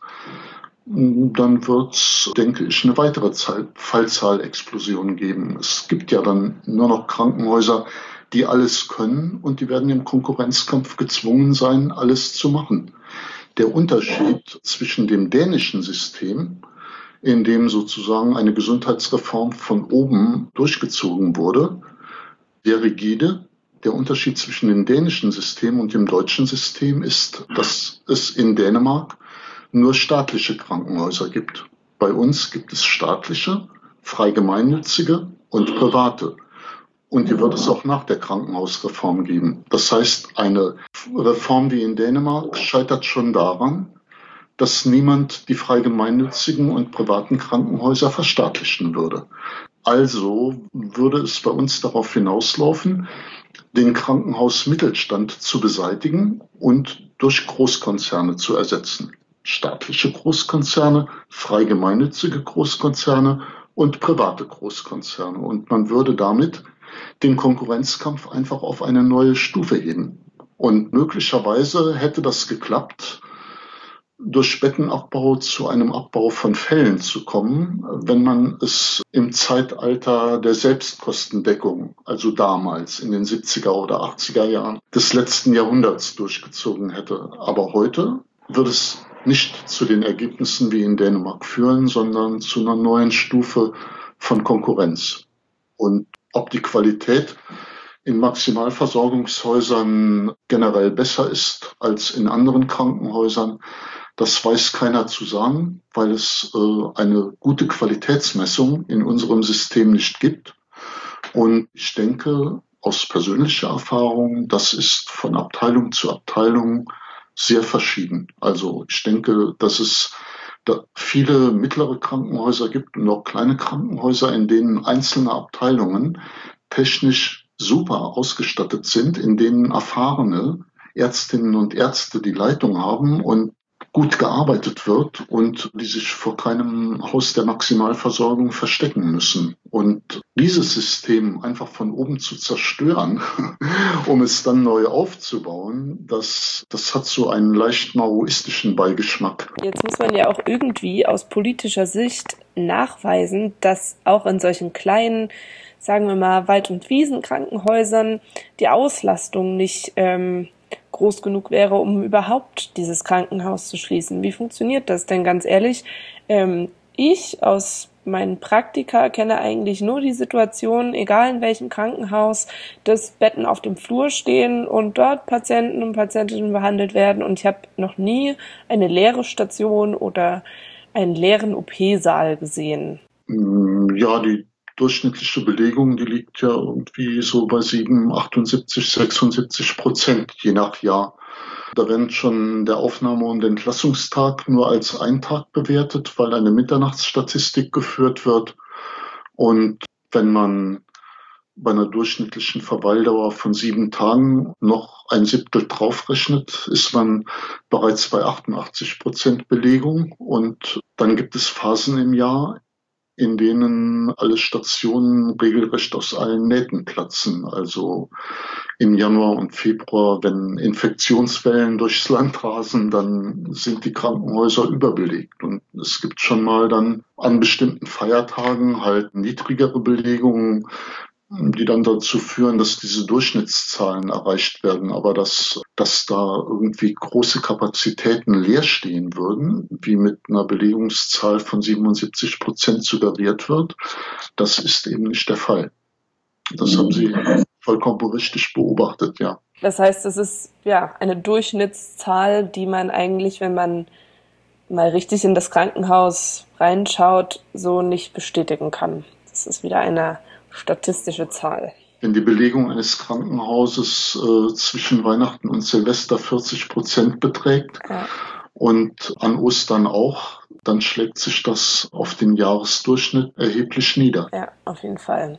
dann wird es, denke ich, eine weitere Fallzahlexplosion geben. Es gibt ja dann nur noch Krankenhäuser, die alles können und die werden im Konkurrenzkampf gezwungen sein, alles zu machen. Der Unterschied zwischen dem dänischen System, in dem sozusagen eine Gesundheitsreform von oben durchgezogen wurde, sehr rigide. Der Unterschied zwischen dem dänischen System und dem deutschen System ist, dass es in Dänemark nur staatliche Krankenhäuser gibt. Bei uns gibt es staatliche, frei gemeinnützige und private. Und die wird es auch nach der Krankenhausreform geben. Das heißt, eine Reform wie in Dänemark scheitert schon daran, dass niemand die frei gemeinnützigen und privaten Krankenhäuser verstaatlichen würde. Also würde es bei uns darauf hinauslaufen, den Krankenhausmittelstand zu beseitigen und durch Großkonzerne zu ersetzen. Staatliche Großkonzerne, frei gemeinnützige Großkonzerne und private Großkonzerne. Und man würde damit den Konkurrenzkampf einfach auf eine neue Stufe heben. Und möglicherweise hätte das geklappt, durch Bettenabbau zu einem Abbau von Fällen zu kommen, wenn man es im Zeitalter der Selbstkostendeckung, also damals in den 70er oder 80er Jahren des letzten Jahrhunderts durchgezogen hätte. Aber heute wird es nicht zu den Ergebnissen wie in Dänemark führen, sondern zu einer neuen Stufe von Konkurrenz. Und ob die Qualität in Maximalversorgungshäusern generell besser ist als in anderen Krankenhäusern, das weiß keiner zu sagen, weil es eine gute Qualitätsmessung in unserem System nicht gibt. Und ich denke, aus persönlicher Erfahrung, das ist von Abteilung zu Abteilung sehr verschieden. Also ich denke, dass es viele mittlere Krankenhäuser gibt und auch kleine Krankenhäuser, in denen einzelne Abteilungen technisch super ausgestattet sind, in denen erfahrene Ärztinnen und Ärzte die Leitung haben und gut gearbeitet wird und die sich vor keinem Haus der Maximalversorgung verstecken müssen. Und dieses System einfach von oben zu zerstören, um es dann neu aufzubauen, das hat so einen leicht maoistischen Beigeschmack. Jetzt muss man ja auch irgendwie aus politischer Sicht nachweisen, dass auch in solchen kleinen, sagen wir mal, Wald- und Wiesenkrankenhäusern die Auslastung nicht groß genug wäre, um überhaupt dieses Krankenhaus zu schließen. Wie funktioniert das denn, ganz ehrlich? Ich aus meinen Praktika kenne eigentlich nur die Situation, egal in welchem Krankenhaus, dass Betten auf dem Flur stehen und dort Patienten und Patientinnen behandelt werden. Und ich habe noch nie eine leere Station oder einen leeren OP-Saal gesehen. Ja, die durchschnittliche Belegung, die liegt ja irgendwie so bei 78, 76%, je nach Jahr. Da wird schon der Aufnahme- und Entlassungstag nur als ein Tag bewertet, weil eine Mitternachtsstatistik geführt wird. Und wenn man bei einer durchschnittlichen Verweildauer von 7 Tagen noch ein Siebtel draufrechnet, ist man bereits bei 88% Belegung. Und dann gibt es Phasen im Jahr, in denen alle Stationen regelrecht aus allen Nähten platzen. Also im Januar und Februar, wenn Infektionswellen durchs Land rasen, dann sind die Krankenhäuser überbelegt. Und es gibt schon mal dann an bestimmten Feiertagen halt niedrigere Belegungen, die dann dazu führen, dass diese Durchschnittszahlen erreicht werden. Aber dass da irgendwie große Kapazitäten leer stehen würden, wie mit einer Belegungszahl von 77% suggeriert wird, das ist eben nicht der Fall. Das haben Sie vollkommen richtig beobachtet, ja. Das heißt, es ist ja eine Durchschnittszahl, die man eigentlich, wenn man mal richtig in das Krankenhaus reinschaut, so nicht bestätigen kann. Das ist wieder eine statistische Zahl. Wenn die Belegung eines Krankenhauses zwischen Weihnachten und Silvester 40% beträgt, ja, und an Ostern auch, dann schlägt sich das auf den Jahresdurchschnitt erheblich nieder. Ja, auf jeden Fall.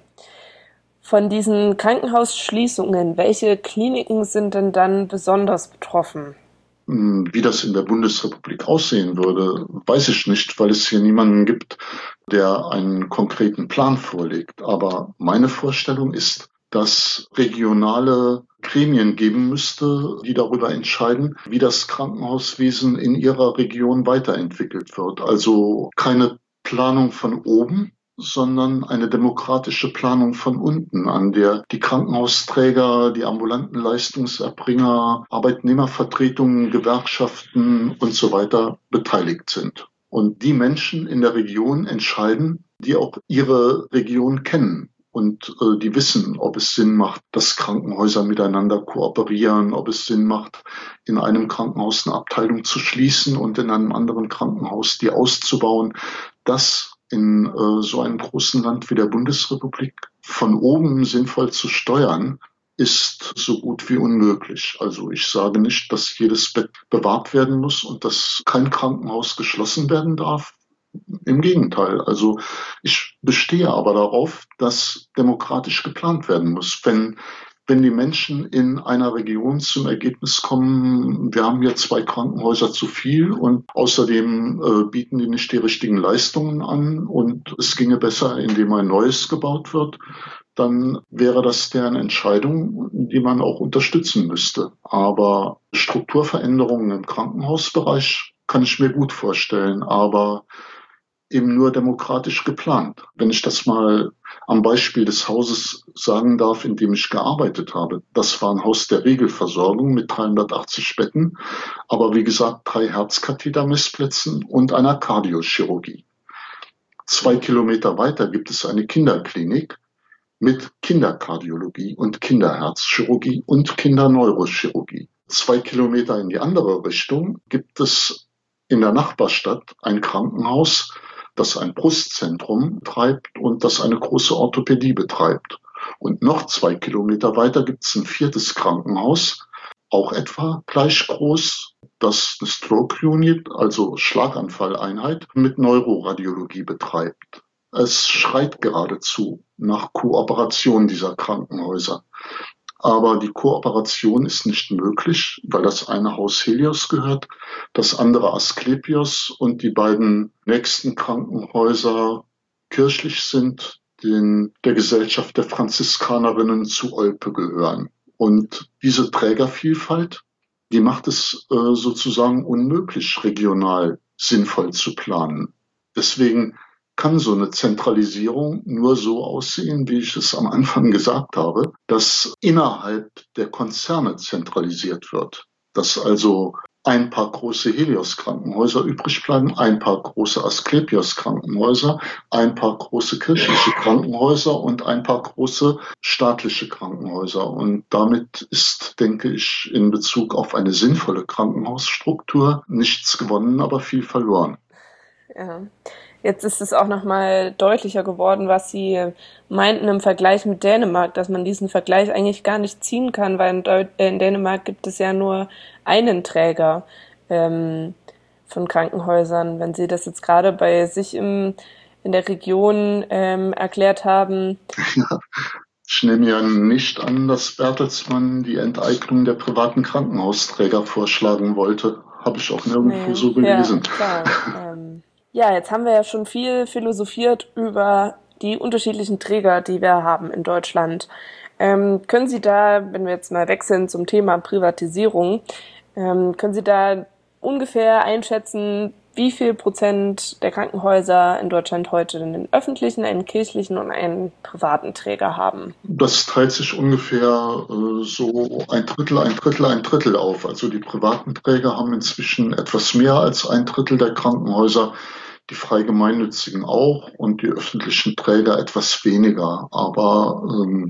Von diesen Krankenhausschließungen, welche Kliniken sind denn dann besonders betroffen? Wie das in der Bundesrepublik aussehen würde, weiß ich nicht, weil es hier niemanden gibt, der einen konkreten Plan vorlegt. Aber meine Vorstellung ist, dass regionale Gremien geben müsste, die darüber entscheiden, wie das Krankenhauswesen in ihrer Region weiterentwickelt wird. Also keine Planung von oben, sondern eine demokratische Planung von unten, an der die Krankenhausträger, die ambulanten Leistungserbringer, Arbeitnehmervertretungen, Gewerkschaften und so weiter beteiligt sind. Und die Menschen in der Region entscheiden, die auch ihre Region kennen. Und die wissen, ob es Sinn macht, dass Krankenhäuser miteinander kooperieren, ob es Sinn macht, in einem Krankenhaus eine Abteilung zu schließen und in einem anderen Krankenhaus die auszubauen. Das in so einem großen Land wie der Bundesrepublik von oben sinnvoll zu steuern, ist so gut wie unmöglich. Also ich sage nicht, dass jedes Bett bewahrt werden muss und dass kein Krankenhaus geschlossen werden darf. Im Gegenteil. Also ich bestehe aber darauf, dass demokratisch geplant werden muss. Wenn die Menschen in einer Region zum Ergebnis kommen, wir haben hier 2 Krankenhäuser zu viel und außerdem bieten die nicht die richtigen Leistungen an und es ginge besser, indem ein neues gebaut wird, dann wäre das deren Entscheidung, die man auch unterstützen müsste. Aber Strukturveränderungen im Krankenhausbereich kann ich mir gut vorstellen, aber eben nur demokratisch geplant. Wenn ich das mal am Beispiel des Hauses sagen darf, in dem ich gearbeitet habe. Das war ein Haus der Regelversorgung mit 380 Betten, aber wie gesagt 3 Herzkathetermessplätzen und einer Kardiochirurgie. 2 Kilometer weiter gibt es eine Kinderklinik mit Kinderkardiologie und Kinderherzchirurgie und Kinderneurochirurgie. 2 Kilometer in die andere Richtung gibt es in der Nachbarstadt ein Krankenhaus, das ein Brustzentrum betreibt und das eine große Orthopädie betreibt. Und noch 2 Kilometer weiter gibt es ein 4. Krankenhaus, auch etwa gleich groß, das eine Stroke Unit, also Schlaganfalleinheit, mit Neuroradiologie betreibt. Es schreit geradezu nach Kooperation dieser Krankenhäuser. Aber die Kooperation ist nicht möglich, weil das eine Haus Helios gehört, das andere Asklepios und die beiden nächsten Krankenhäuser kirchlich sind, der Gesellschaft der Franziskanerinnen zu Olpe gehören. Und diese Trägervielfalt, die macht es sozusagen unmöglich, regional sinnvoll zu planen. Deswegen kann so eine Zentralisierung nur so aussehen, wie ich es am Anfang gesagt habe, dass innerhalb der Konzerne zentralisiert wird. Dass also ein paar große Helios-Krankenhäuser übrig bleiben, ein paar große Asklepios-Krankenhäuser, ein paar große kirchliche Krankenhäuser und ein paar große staatliche Krankenhäuser. Und damit ist, denke ich, in Bezug auf eine sinnvolle Krankenhausstruktur nichts gewonnen, aber viel verloren. Ja. Jetzt ist es auch nochmal deutlicher geworden, was Sie meinten im Vergleich mit Dänemark, dass man diesen Vergleich eigentlich gar nicht ziehen kann, weil in Dänemark gibt es ja nur einen Träger von Krankenhäusern. Wenn Sie das jetzt gerade bei sich in der Region erklärt haben. Ja. Ich nehme ja nicht an, dass Bertelsmann die Enteignung der privaten Krankenhausträger vorschlagen wollte. Habe ich auch nirgendwo so gelesen. Ja, klar. Ja, jetzt haben wir ja schon viel philosophiert über die unterschiedlichen Träger, die wir haben in Deutschland. Können Sie da, wenn wir jetzt mal wechseln zum Thema Privatisierung, können Sie da ungefähr einschätzen, wie viel Prozent der Krankenhäuser in Deutschland heute einen öffentlichen, einen kirchlichen und einen privaten Träger haben? Das teilt sich ungefähr so ein Drittel auf. Also die privaten Träger haben inzwischen etwas mehr als ein Drittel der Krankenhäuser, die frei gemeinnützigen auch und die öffentlichen Träger etwas weniger. Aber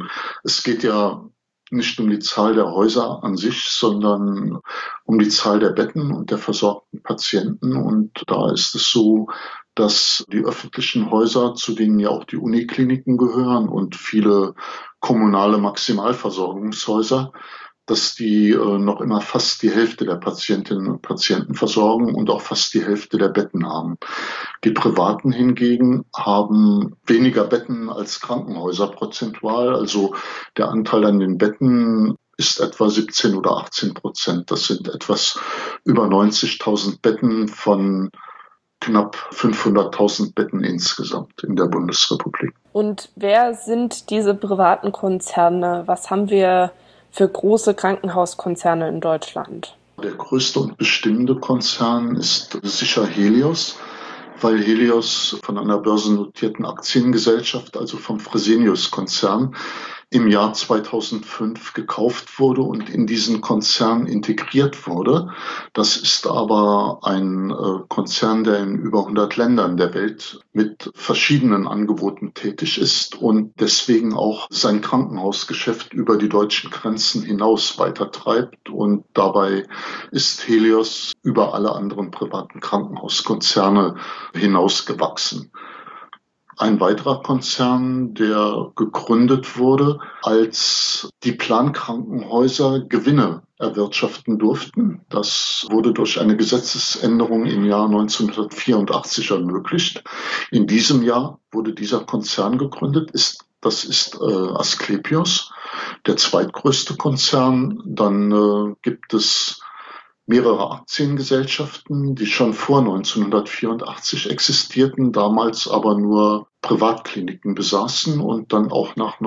es geht ja nicht um die Zahl der Häuser an sich, sondern um die Zahl der Betten und der versorgten Patienten. Und da ist es so, dass die öffentlichen Häuser, zu denen ja auch die Unikliniken gehören und viele kommunale Maximalversorgungshäuser, dass die noch immer fast die Hälfte der Patientinnen und Patienten versorgen und auch fast die Hälfte der Betten haben. Die Privaten hingegen haben weniger Betten als Krankenhäuser prozentual. Also der Anteil an den Betten ist etwa 17 oder 18%. Das sind etwas über 90.000 Betten von knapp 500.000 Betten insgesamt in der Bundesrepublik. Und wer sind diese privaten Konzerne? Was haben wir für große Krankenhauskonzerne in Deutschland? Der größte und bestimmende Konzern ist sicher Helios, weil Helios von einer börsennotierten Aktiengesellschaft, also vom Fresenius-Konzern, im Jahr 2005 gekauft wurde und in diesen Konzern integriert wurde. Das ist aber ein Konzern, der in über 100 Ländern der Welt mit verschiedenen Angeboten tätig ist und deswegen auch sein Krankenhausgeschäft über die deutschen Grenzen hinaus weitertreibt. Und dabei ist Helios über alle anderen privaten Krankenhauskonzerne hinausgewachsen. Ein weiterer Konzern, der gegründet wurde, als die Plankrankenhäuser Gewinne erwirtschaften durften. Das wurde durch eine Gesetzesänderung im Jahr 1984 ermöglicht. In diesem Jahr wurde dieser Konzern gegründet. Das ist Asklepios, der zweitgrößte Konzern. Dann gibt es mehrere Aktiengesellschaften, die schon vor 1984 existierten, damals aber nur Privatkliniken besaßen und dann auch nach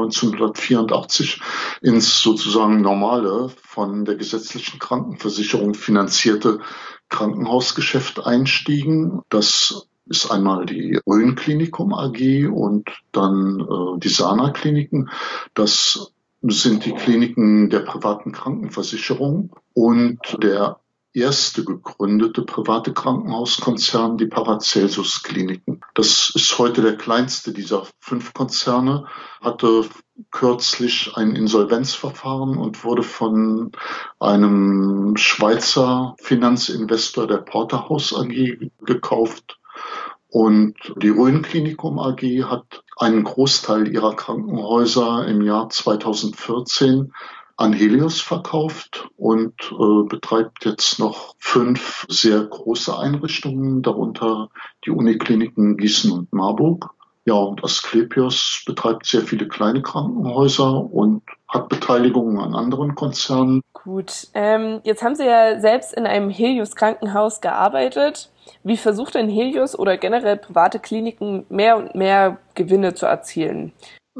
1984 ins sozusagen normale, von der gesetzlichen Krankenversicherung finanzierte Krankenhausgeschäft einstiegen. Das ist einmal die Rhön-Klinikum AG und dann die Sana-Kliniken. Das sind die Kliniken der privaten Krankenversicherung und der erste gegründete private Krankenhauskonzern, die Paracelsus-Kliniken. Das ist heute der kleinste dieser 5 Konzerne, hatte kürzlich ein Insolvenzverfahren und wurde von einem Schweizer Finanzinvestor der Porterhouse AG gekauft. Und die Rhön-Klinikum AG hat einen Großteil ihrer Krankenhäuser im Jahr 2014 an Helios verkauft und betreibt jetzt noch 5 sehr große Einrichtungen, darunter die Unikliniken Gießen und Marburg. Ja, und Asklepios betreibt sehr viele kleine Krankenhäuser und hat Beteiligungen an anderen Konzernen. Gut, jetzt haben Sie ja selbst in einem Helios-Krankenhaus gearbeitet. Wie versucht denn Helios oder generell private Kliniken mehr und mehr Gewinne zu erzielen?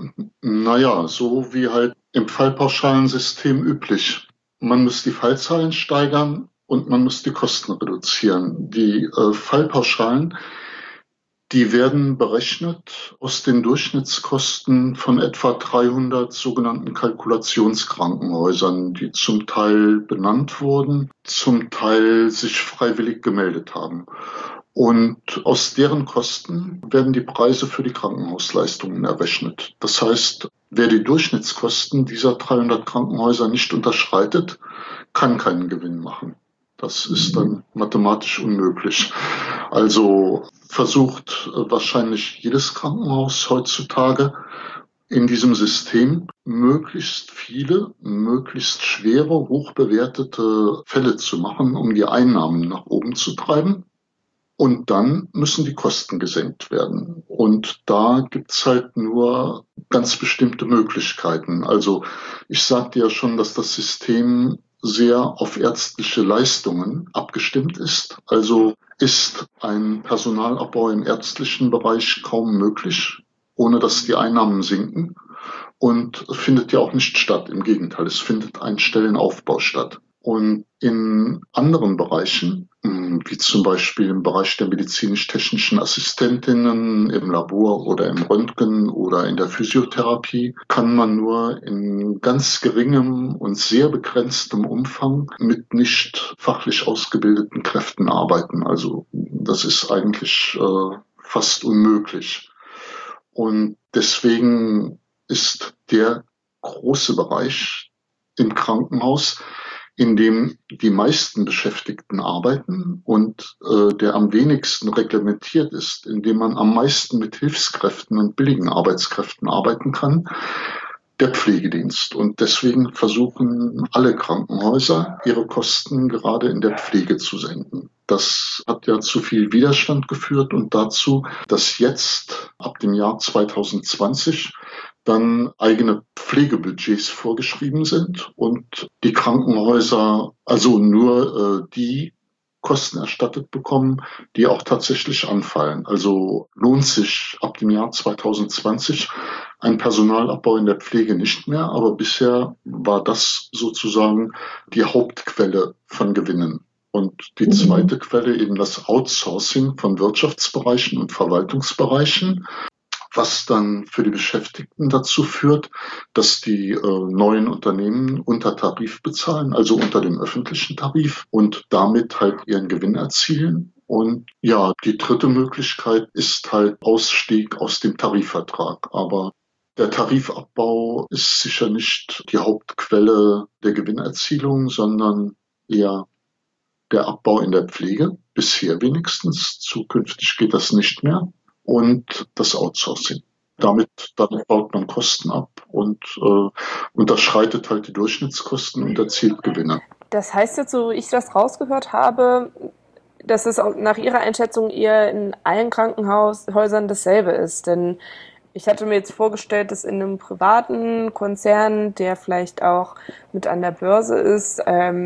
Naja, so wie halt im Fallpauschalensystem üblich. Man muss die Fallzahlen steigern und man muss die Kosten reduzieren. Die Fallpauschalen, die werden berechnet aus den Durchschnittskosten von etwa 300 sogenannten Kalkulationskrankenhäusern, die zum Teil benannt wurden, zum Teil sich freiwillig gemeldet haben. Und aus deren Kosten werden die Preise für die Krankenhausleistungen errechnet. Das heißt, wer die Durchschnittskosten dieser 300 Krankenhäuser nicht unterschreitet, kann keinen Gewinn machen. Das ist dann mathematisch unmöglich. Also versucht wahrscheinlich jedes Krankenhaus heutzutage in diesem System möglichst viele, möglichst schwere, hochbewertete Fälle zu machen, um die Einnahmen nach oben zu treiben. Und dann müssen die Kosten gesenkt werden. Und da gibt's halt nur ganz bestimmte Möglichkeiten. Also ich sagte ja schon, dass das System sehr auf ärztliche Leistungen abgestimmt ist. Also ist ein Personalabbau im ärztlichen Bereich kaum möglich, ohne dass die Einnahmen sinken. Und findet ja auch nicht statt. Im Gegenteil, es findet ein Stellenaufbau statt. Und in anderen Bereichen, wie zum Beispiel im Bereich der medizinisch-technischen Assistentinnen im Labor oder im Röntgen oder in der Physiotherapie, kann man nur in ganz geringem und sehr begrenztem Umfang mit nicht fachlich ausgebildeten Kräften arbeiten. Also das ist eigentlich fast unmöglich. Und deswegen ist der große Bereich im Krankenhaus, in dem die meisten Beschäftigten arbeiten und der am wenigsten reglementiert ist, in dem man am meisten mit Hilfskräften und billigen Arbeitskräften arbeiten kann, der Pflegedienst. Und deswegen versuchen alle Krankenhäuser, ihre Kosten gerade in der Pflege zu senken. Das hat ja zu viel Widerstand geführt und dazu, dass jetzt ab dem Jahr 2020 dann eigene Pflegebudgets vorgeschrieben sind und die Krankenhäuser also nur die Kosten erstattet bekommen, die auch tatsächlich anfallen. Also lohnt sich ab dem Jahr 2020 ein Personalabbau in der Pflege nicht mehr, aber bisher war das sozusagen die Hauptquelle von Gewinnen. Und die zweite Quelle eben das Outsourcing von Wirtschaftsbereichen und Verwaltungsbereichen, was dann für die Beschäftigten dazu führt, dass die neuen Unternehmen unter Tarif bezahlen, also unter dem öffentlichen Tarif und damit halt ihren Gewinn erzielen. Und ja, die dritte Möglichkeit ist halt Ausstieg aus dem Tarifvertrag. Aber der Tarifabbau ist sicher nicht die Hauptquelle der Gewinnerzielung, sondern eher der Abbau in der Pflege, bisher wenigstens. Zukünftig geht das nicht mehr. Und das Outsourcing. Dann baut man Kosten ab und unterschreitet halt die Durchschnittskosten und erzielt Gewinne. Das heißt jetzt, so wie ich das rausgehört habe, dass es auch nach Ihrer Einschätzung eher in allen Krankenhäusern dasselbe ist. Denn ich hatte mir jetzt vorgestellt, dass in einem privaten Konzern, der vielleicht auch mit an der Börse ist,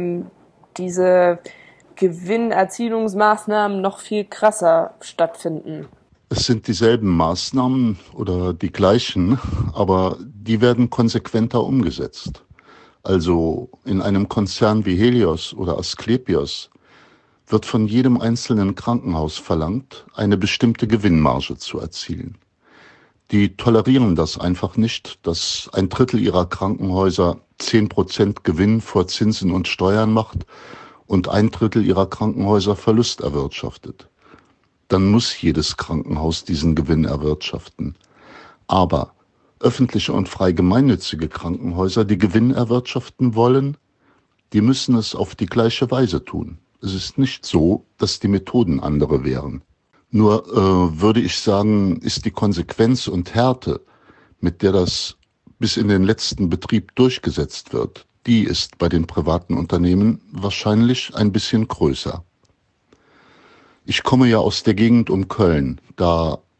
diese Gewinnerzielungsmaßnahmen noch viel krasser stattfinden. Es sind dieselben Maßnahmen oder die gleichen, aber die werden konsequenter umgesetzt. Also in einem Konzern wie Helios oder Asklepios wird von jedem einzelnen Krankenhaus verlangt, eine bestimmte Gewinnmarge zu erzielen. Die tolerieren das einfach nicht, dass 1/3 ihrer Krankenhäuser 10% Gewinn vor Zinsen und Steuern macht und 1/3 ihrer Krankenhäuser Verlust erwirtschaftet. Dann muss jedes Krankenhaus diesen Gewinn erwirtschaften. Aber öffentliche und frei gemeinnützige Krankenhäuser, die Gewinn erwirtschaften wollen, die müssen es auf die gleiche Weise tun. Es ist nicht so, dass die Methoden andere wären. Nur würde ich sagen, ist die Konsequenz und Härte, mit der das bis in den letzten Betrieb durchgesetzt wird, die ist bei den privaten Unternehmen wahrscheinlich ein bisschen größer. Ich komme ja aus der Gegend um Köln. Da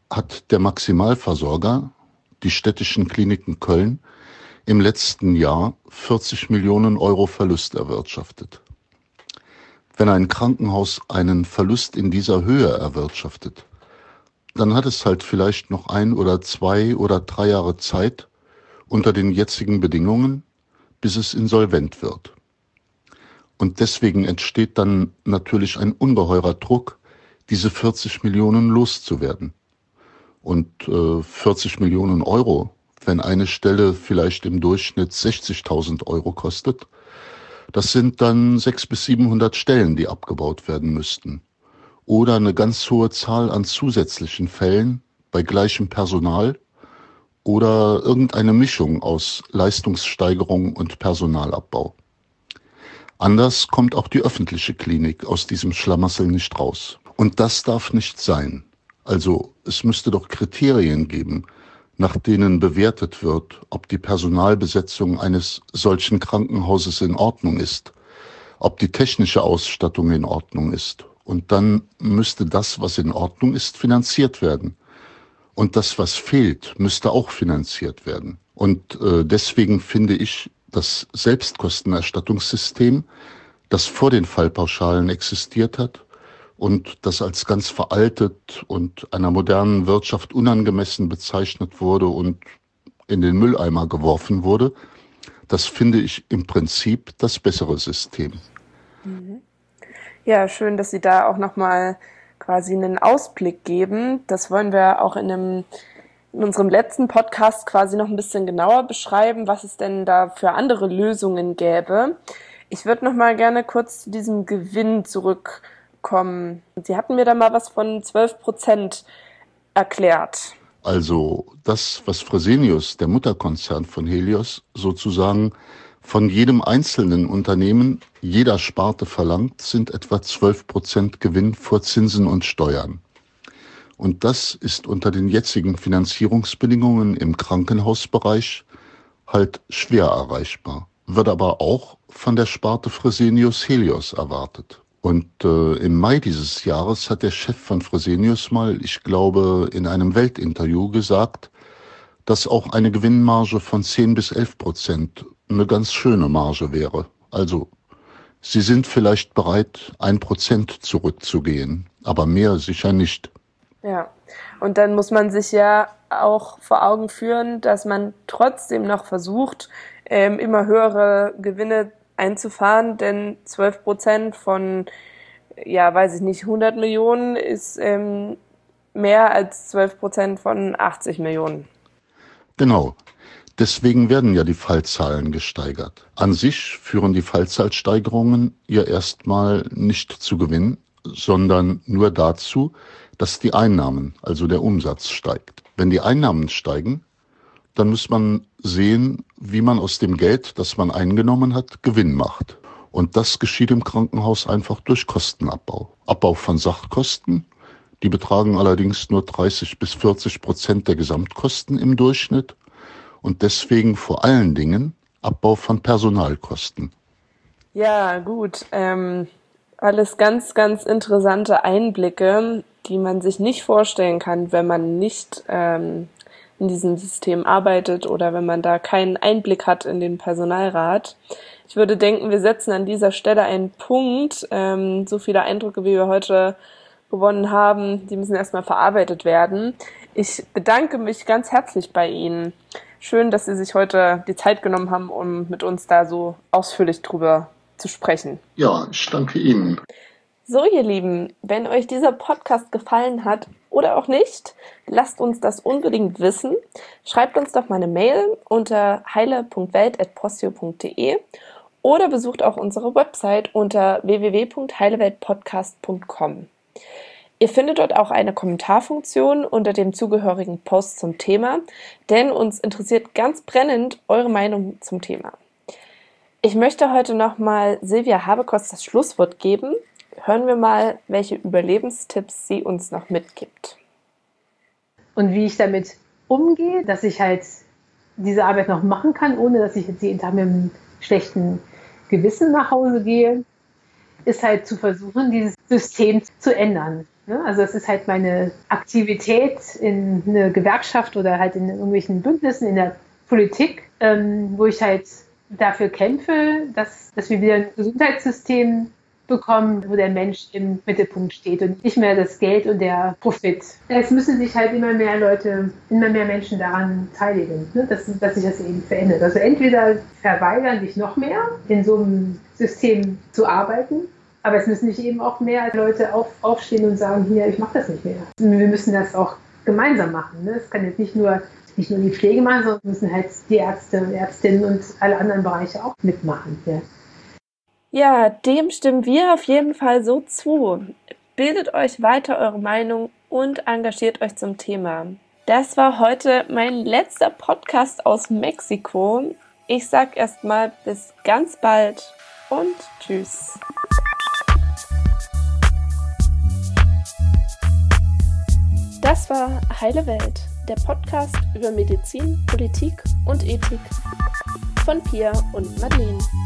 hat der Maximalversorger, die städtischen Kliniken Köln, im letzten Jahr 40 Millionen Euro Verlust erwirtschaftet. Wenn ein Krankenhaus einen Verlust in dieser Höhe erwirtschaftet, dann hat es halt vielleicht noch 1 oder 2 oder 3 Jahre Zeit unter den jetzigen Bedingungen, bis es insolvent wird. Und deswegen entsteht dann natürlich ein ungeheurer Druck, diese 40 Millionen loszuwerden. Und 40 Millionen Euro, wenn eine Stelle vielleicht im Durchschnitt 60.000 Euro kostet, das sind dann 600 bis 700 Stellen, die abgebaut werden müssten. Oder eine ganz hohe Zahl an zusätzlichen Fällen bei gleichem Personal oder irgendeine Mischung aus Leistungssteigerung und Personalabbau. Anders kommt auch die öffentliche Klinik aus diesem Schlamassel nicht raus. Und das darf nicht sein. Also es müsste doch Kriterien geben, nach denen bewertet wird, ob die Personalbesetzung eines solchen Krankenhauses in Ordnung ist, ob die technische Ausstattung in Ordnung ist. Und dann müsste das, was in Ordnung ist, finanziert werden. Und das, was fehlt, müsste auch finanziert werden. Und deswegen finde ich, das Selbstkostenerstattungssystem, das vor den Fallpauschalen existiert hat und das als ganz veraltet und einer modernen Wirtschaft unangemessen bezeichnet wurde und in den Mülleimer geworfen wurde, das finde ich im Prinzip das bessere System. Ja, schön, dass Sie da auch nochmal quasi einen Ausblick geben. Das wollen wir auch in unserem letzten Podcast quasi noch ein bisschen genauer beschreiben, was es denn da für andere Lösungen gäbe. Ich würde noch mal gerne kurz zu diesem Gewinn zurückkommen. Sie hatten mir da mal was von 12% erklärt. Also das, was Fresenius, der Mutterkonzern von Helios, sozusagen von jedem einzelnen Unternehmen, jeder Sparte verlangt, sind etwa 12% Gewinn vor Zinsen und Steuern. Und das ist unter den jetzigen Finanzierungsbedingungen im Krankenhausbereich halt schwer erreichbar, wird aber auch von der Sparte Fresenius Helios erwartet. Und im Mai dieses Jahres hat der Chef von Fresenius mal, ich glaube, in einem Weltinterview gesagt, dass auch eine Gewinnmarge von 10 bis 11% eine ganz schöne Marge wäre. Also sie sind vielleicht bereit, 1% zurückzugehen, aber mehr sicher nicht. Ja, und dann muss man sich ja auch vor Augen führen, dass man trotzdem noch versucht, immer höhere Gewinne einzufahren, denn 12% von, ja, weiß ich nicht, 100 Millionen ist mehr als 12% von 80 Millionen. Genau. Deswegen werden ja die Fallzahlen gesteigert. An sich führen die Fallzahlsteigerungen ja erstmal nicht zu Gewinn, sondern nur dazu, dass die Einnahmen, also der Umsatz, steigt. Wenn die Einnahmen steigen, dann muss man sehen, wie man aus dem Geld, das man eingenommen hat, Gewinn macht. Und das geschieht im Krankenhaus einfach durch Kostenabbau. Abbau von Sachkosten, die betragen allerdings nur 30 bis 40% der Gesamtkosten im Durchschnitt. Und deswegen vor allen Dingen Abbau von Personalkosten. Ja, gut. Alles ganz, ganz interessante Einblicke, die man sich nicht vorstellen kann, wenn man nicht in diesem System arbeitet oder wenn man da keinen Einblick hat in den Personalrat. Ich würde denken, wir setzen an dieser Stelle einen Punkt. So viele Eindrücke, wie wir heute gewonnen haben, die müssen erstmal verarbeitet werden. Ich bedanke mich ganz herzlich bei Ihnen. Schön, dass Sie sich heute die Zeit genommen haben, um mit uns da so ausführlich drüber zu sprechen. Ja, ich danke Ihnen. So, ihr Lieben, wenn euch dieser Podcast gefallen hat oder auch nicht, lasst uns das unbedingt wissen. Schreibt uns doch mal eine Mail unter heile.welt@postio.de oder besucht auch unsere Website unter www.heileweltpodcast.com. Ihr findet dort auch eine Kommentarfunktion unter dem zugehörigen Post zum Thema, denn uns interessiert ganz brennend eure Meinung zum Thema. Ich möchte heute nochmal Silvia Habekost das Schlusswort geben. Hören wir mal, welche Überlebenstipps sie uns noch mitgibt. Und wie ich damit umgehe, dass ich halt diese Arbeit noch machen kann, ohne dass ich jetzt jeden Tag mit einem schlechten Gewissen nach Hause gehe, ist halt zu versuchen, dieses System zu ändern. Ne? Also es ist halt meine Aktivität in einer Gewerkschaft oder halt in irgendwelchen Bündnissen in der Politik, wo ich halt dafür kämpfe, dass wir wieder ein Gesundheitssystem bekommen, wo der Mensch im Mittelpunkt steht und nicht mehr das Geld und der Profit. Es müssen sich halt immer mehr Menschen daran beteiligen, ne? dass sich das eben verändert. Also entweder verweigern sich noch mehr, in so einem System zu arbeiten, aber es müssen sich eben auch mehr Leute aufstehen und sagen, hier, ich mache das nicht mehr. Wir müssen das auch gemeinsam machen. Ne? Es kann jetzt nicht nur die Pflege machen, sondern müssen halt die Ärzte und Ärztinnen und alle anderen Bereiche auch mitmachen. Ja. Ja, dem stimmen wir auf jeden Fall so zu. Bildet euch weiter eure Meinung und engagiert euch zum Thema. Das war heute mein letzter Podcast aus Mexiko. Ich sag erstmal bis ganz bald und tschüss. Das war Heile Welt, der Podcast über Medizin, Politik und Ethik von Pia und Madeleine.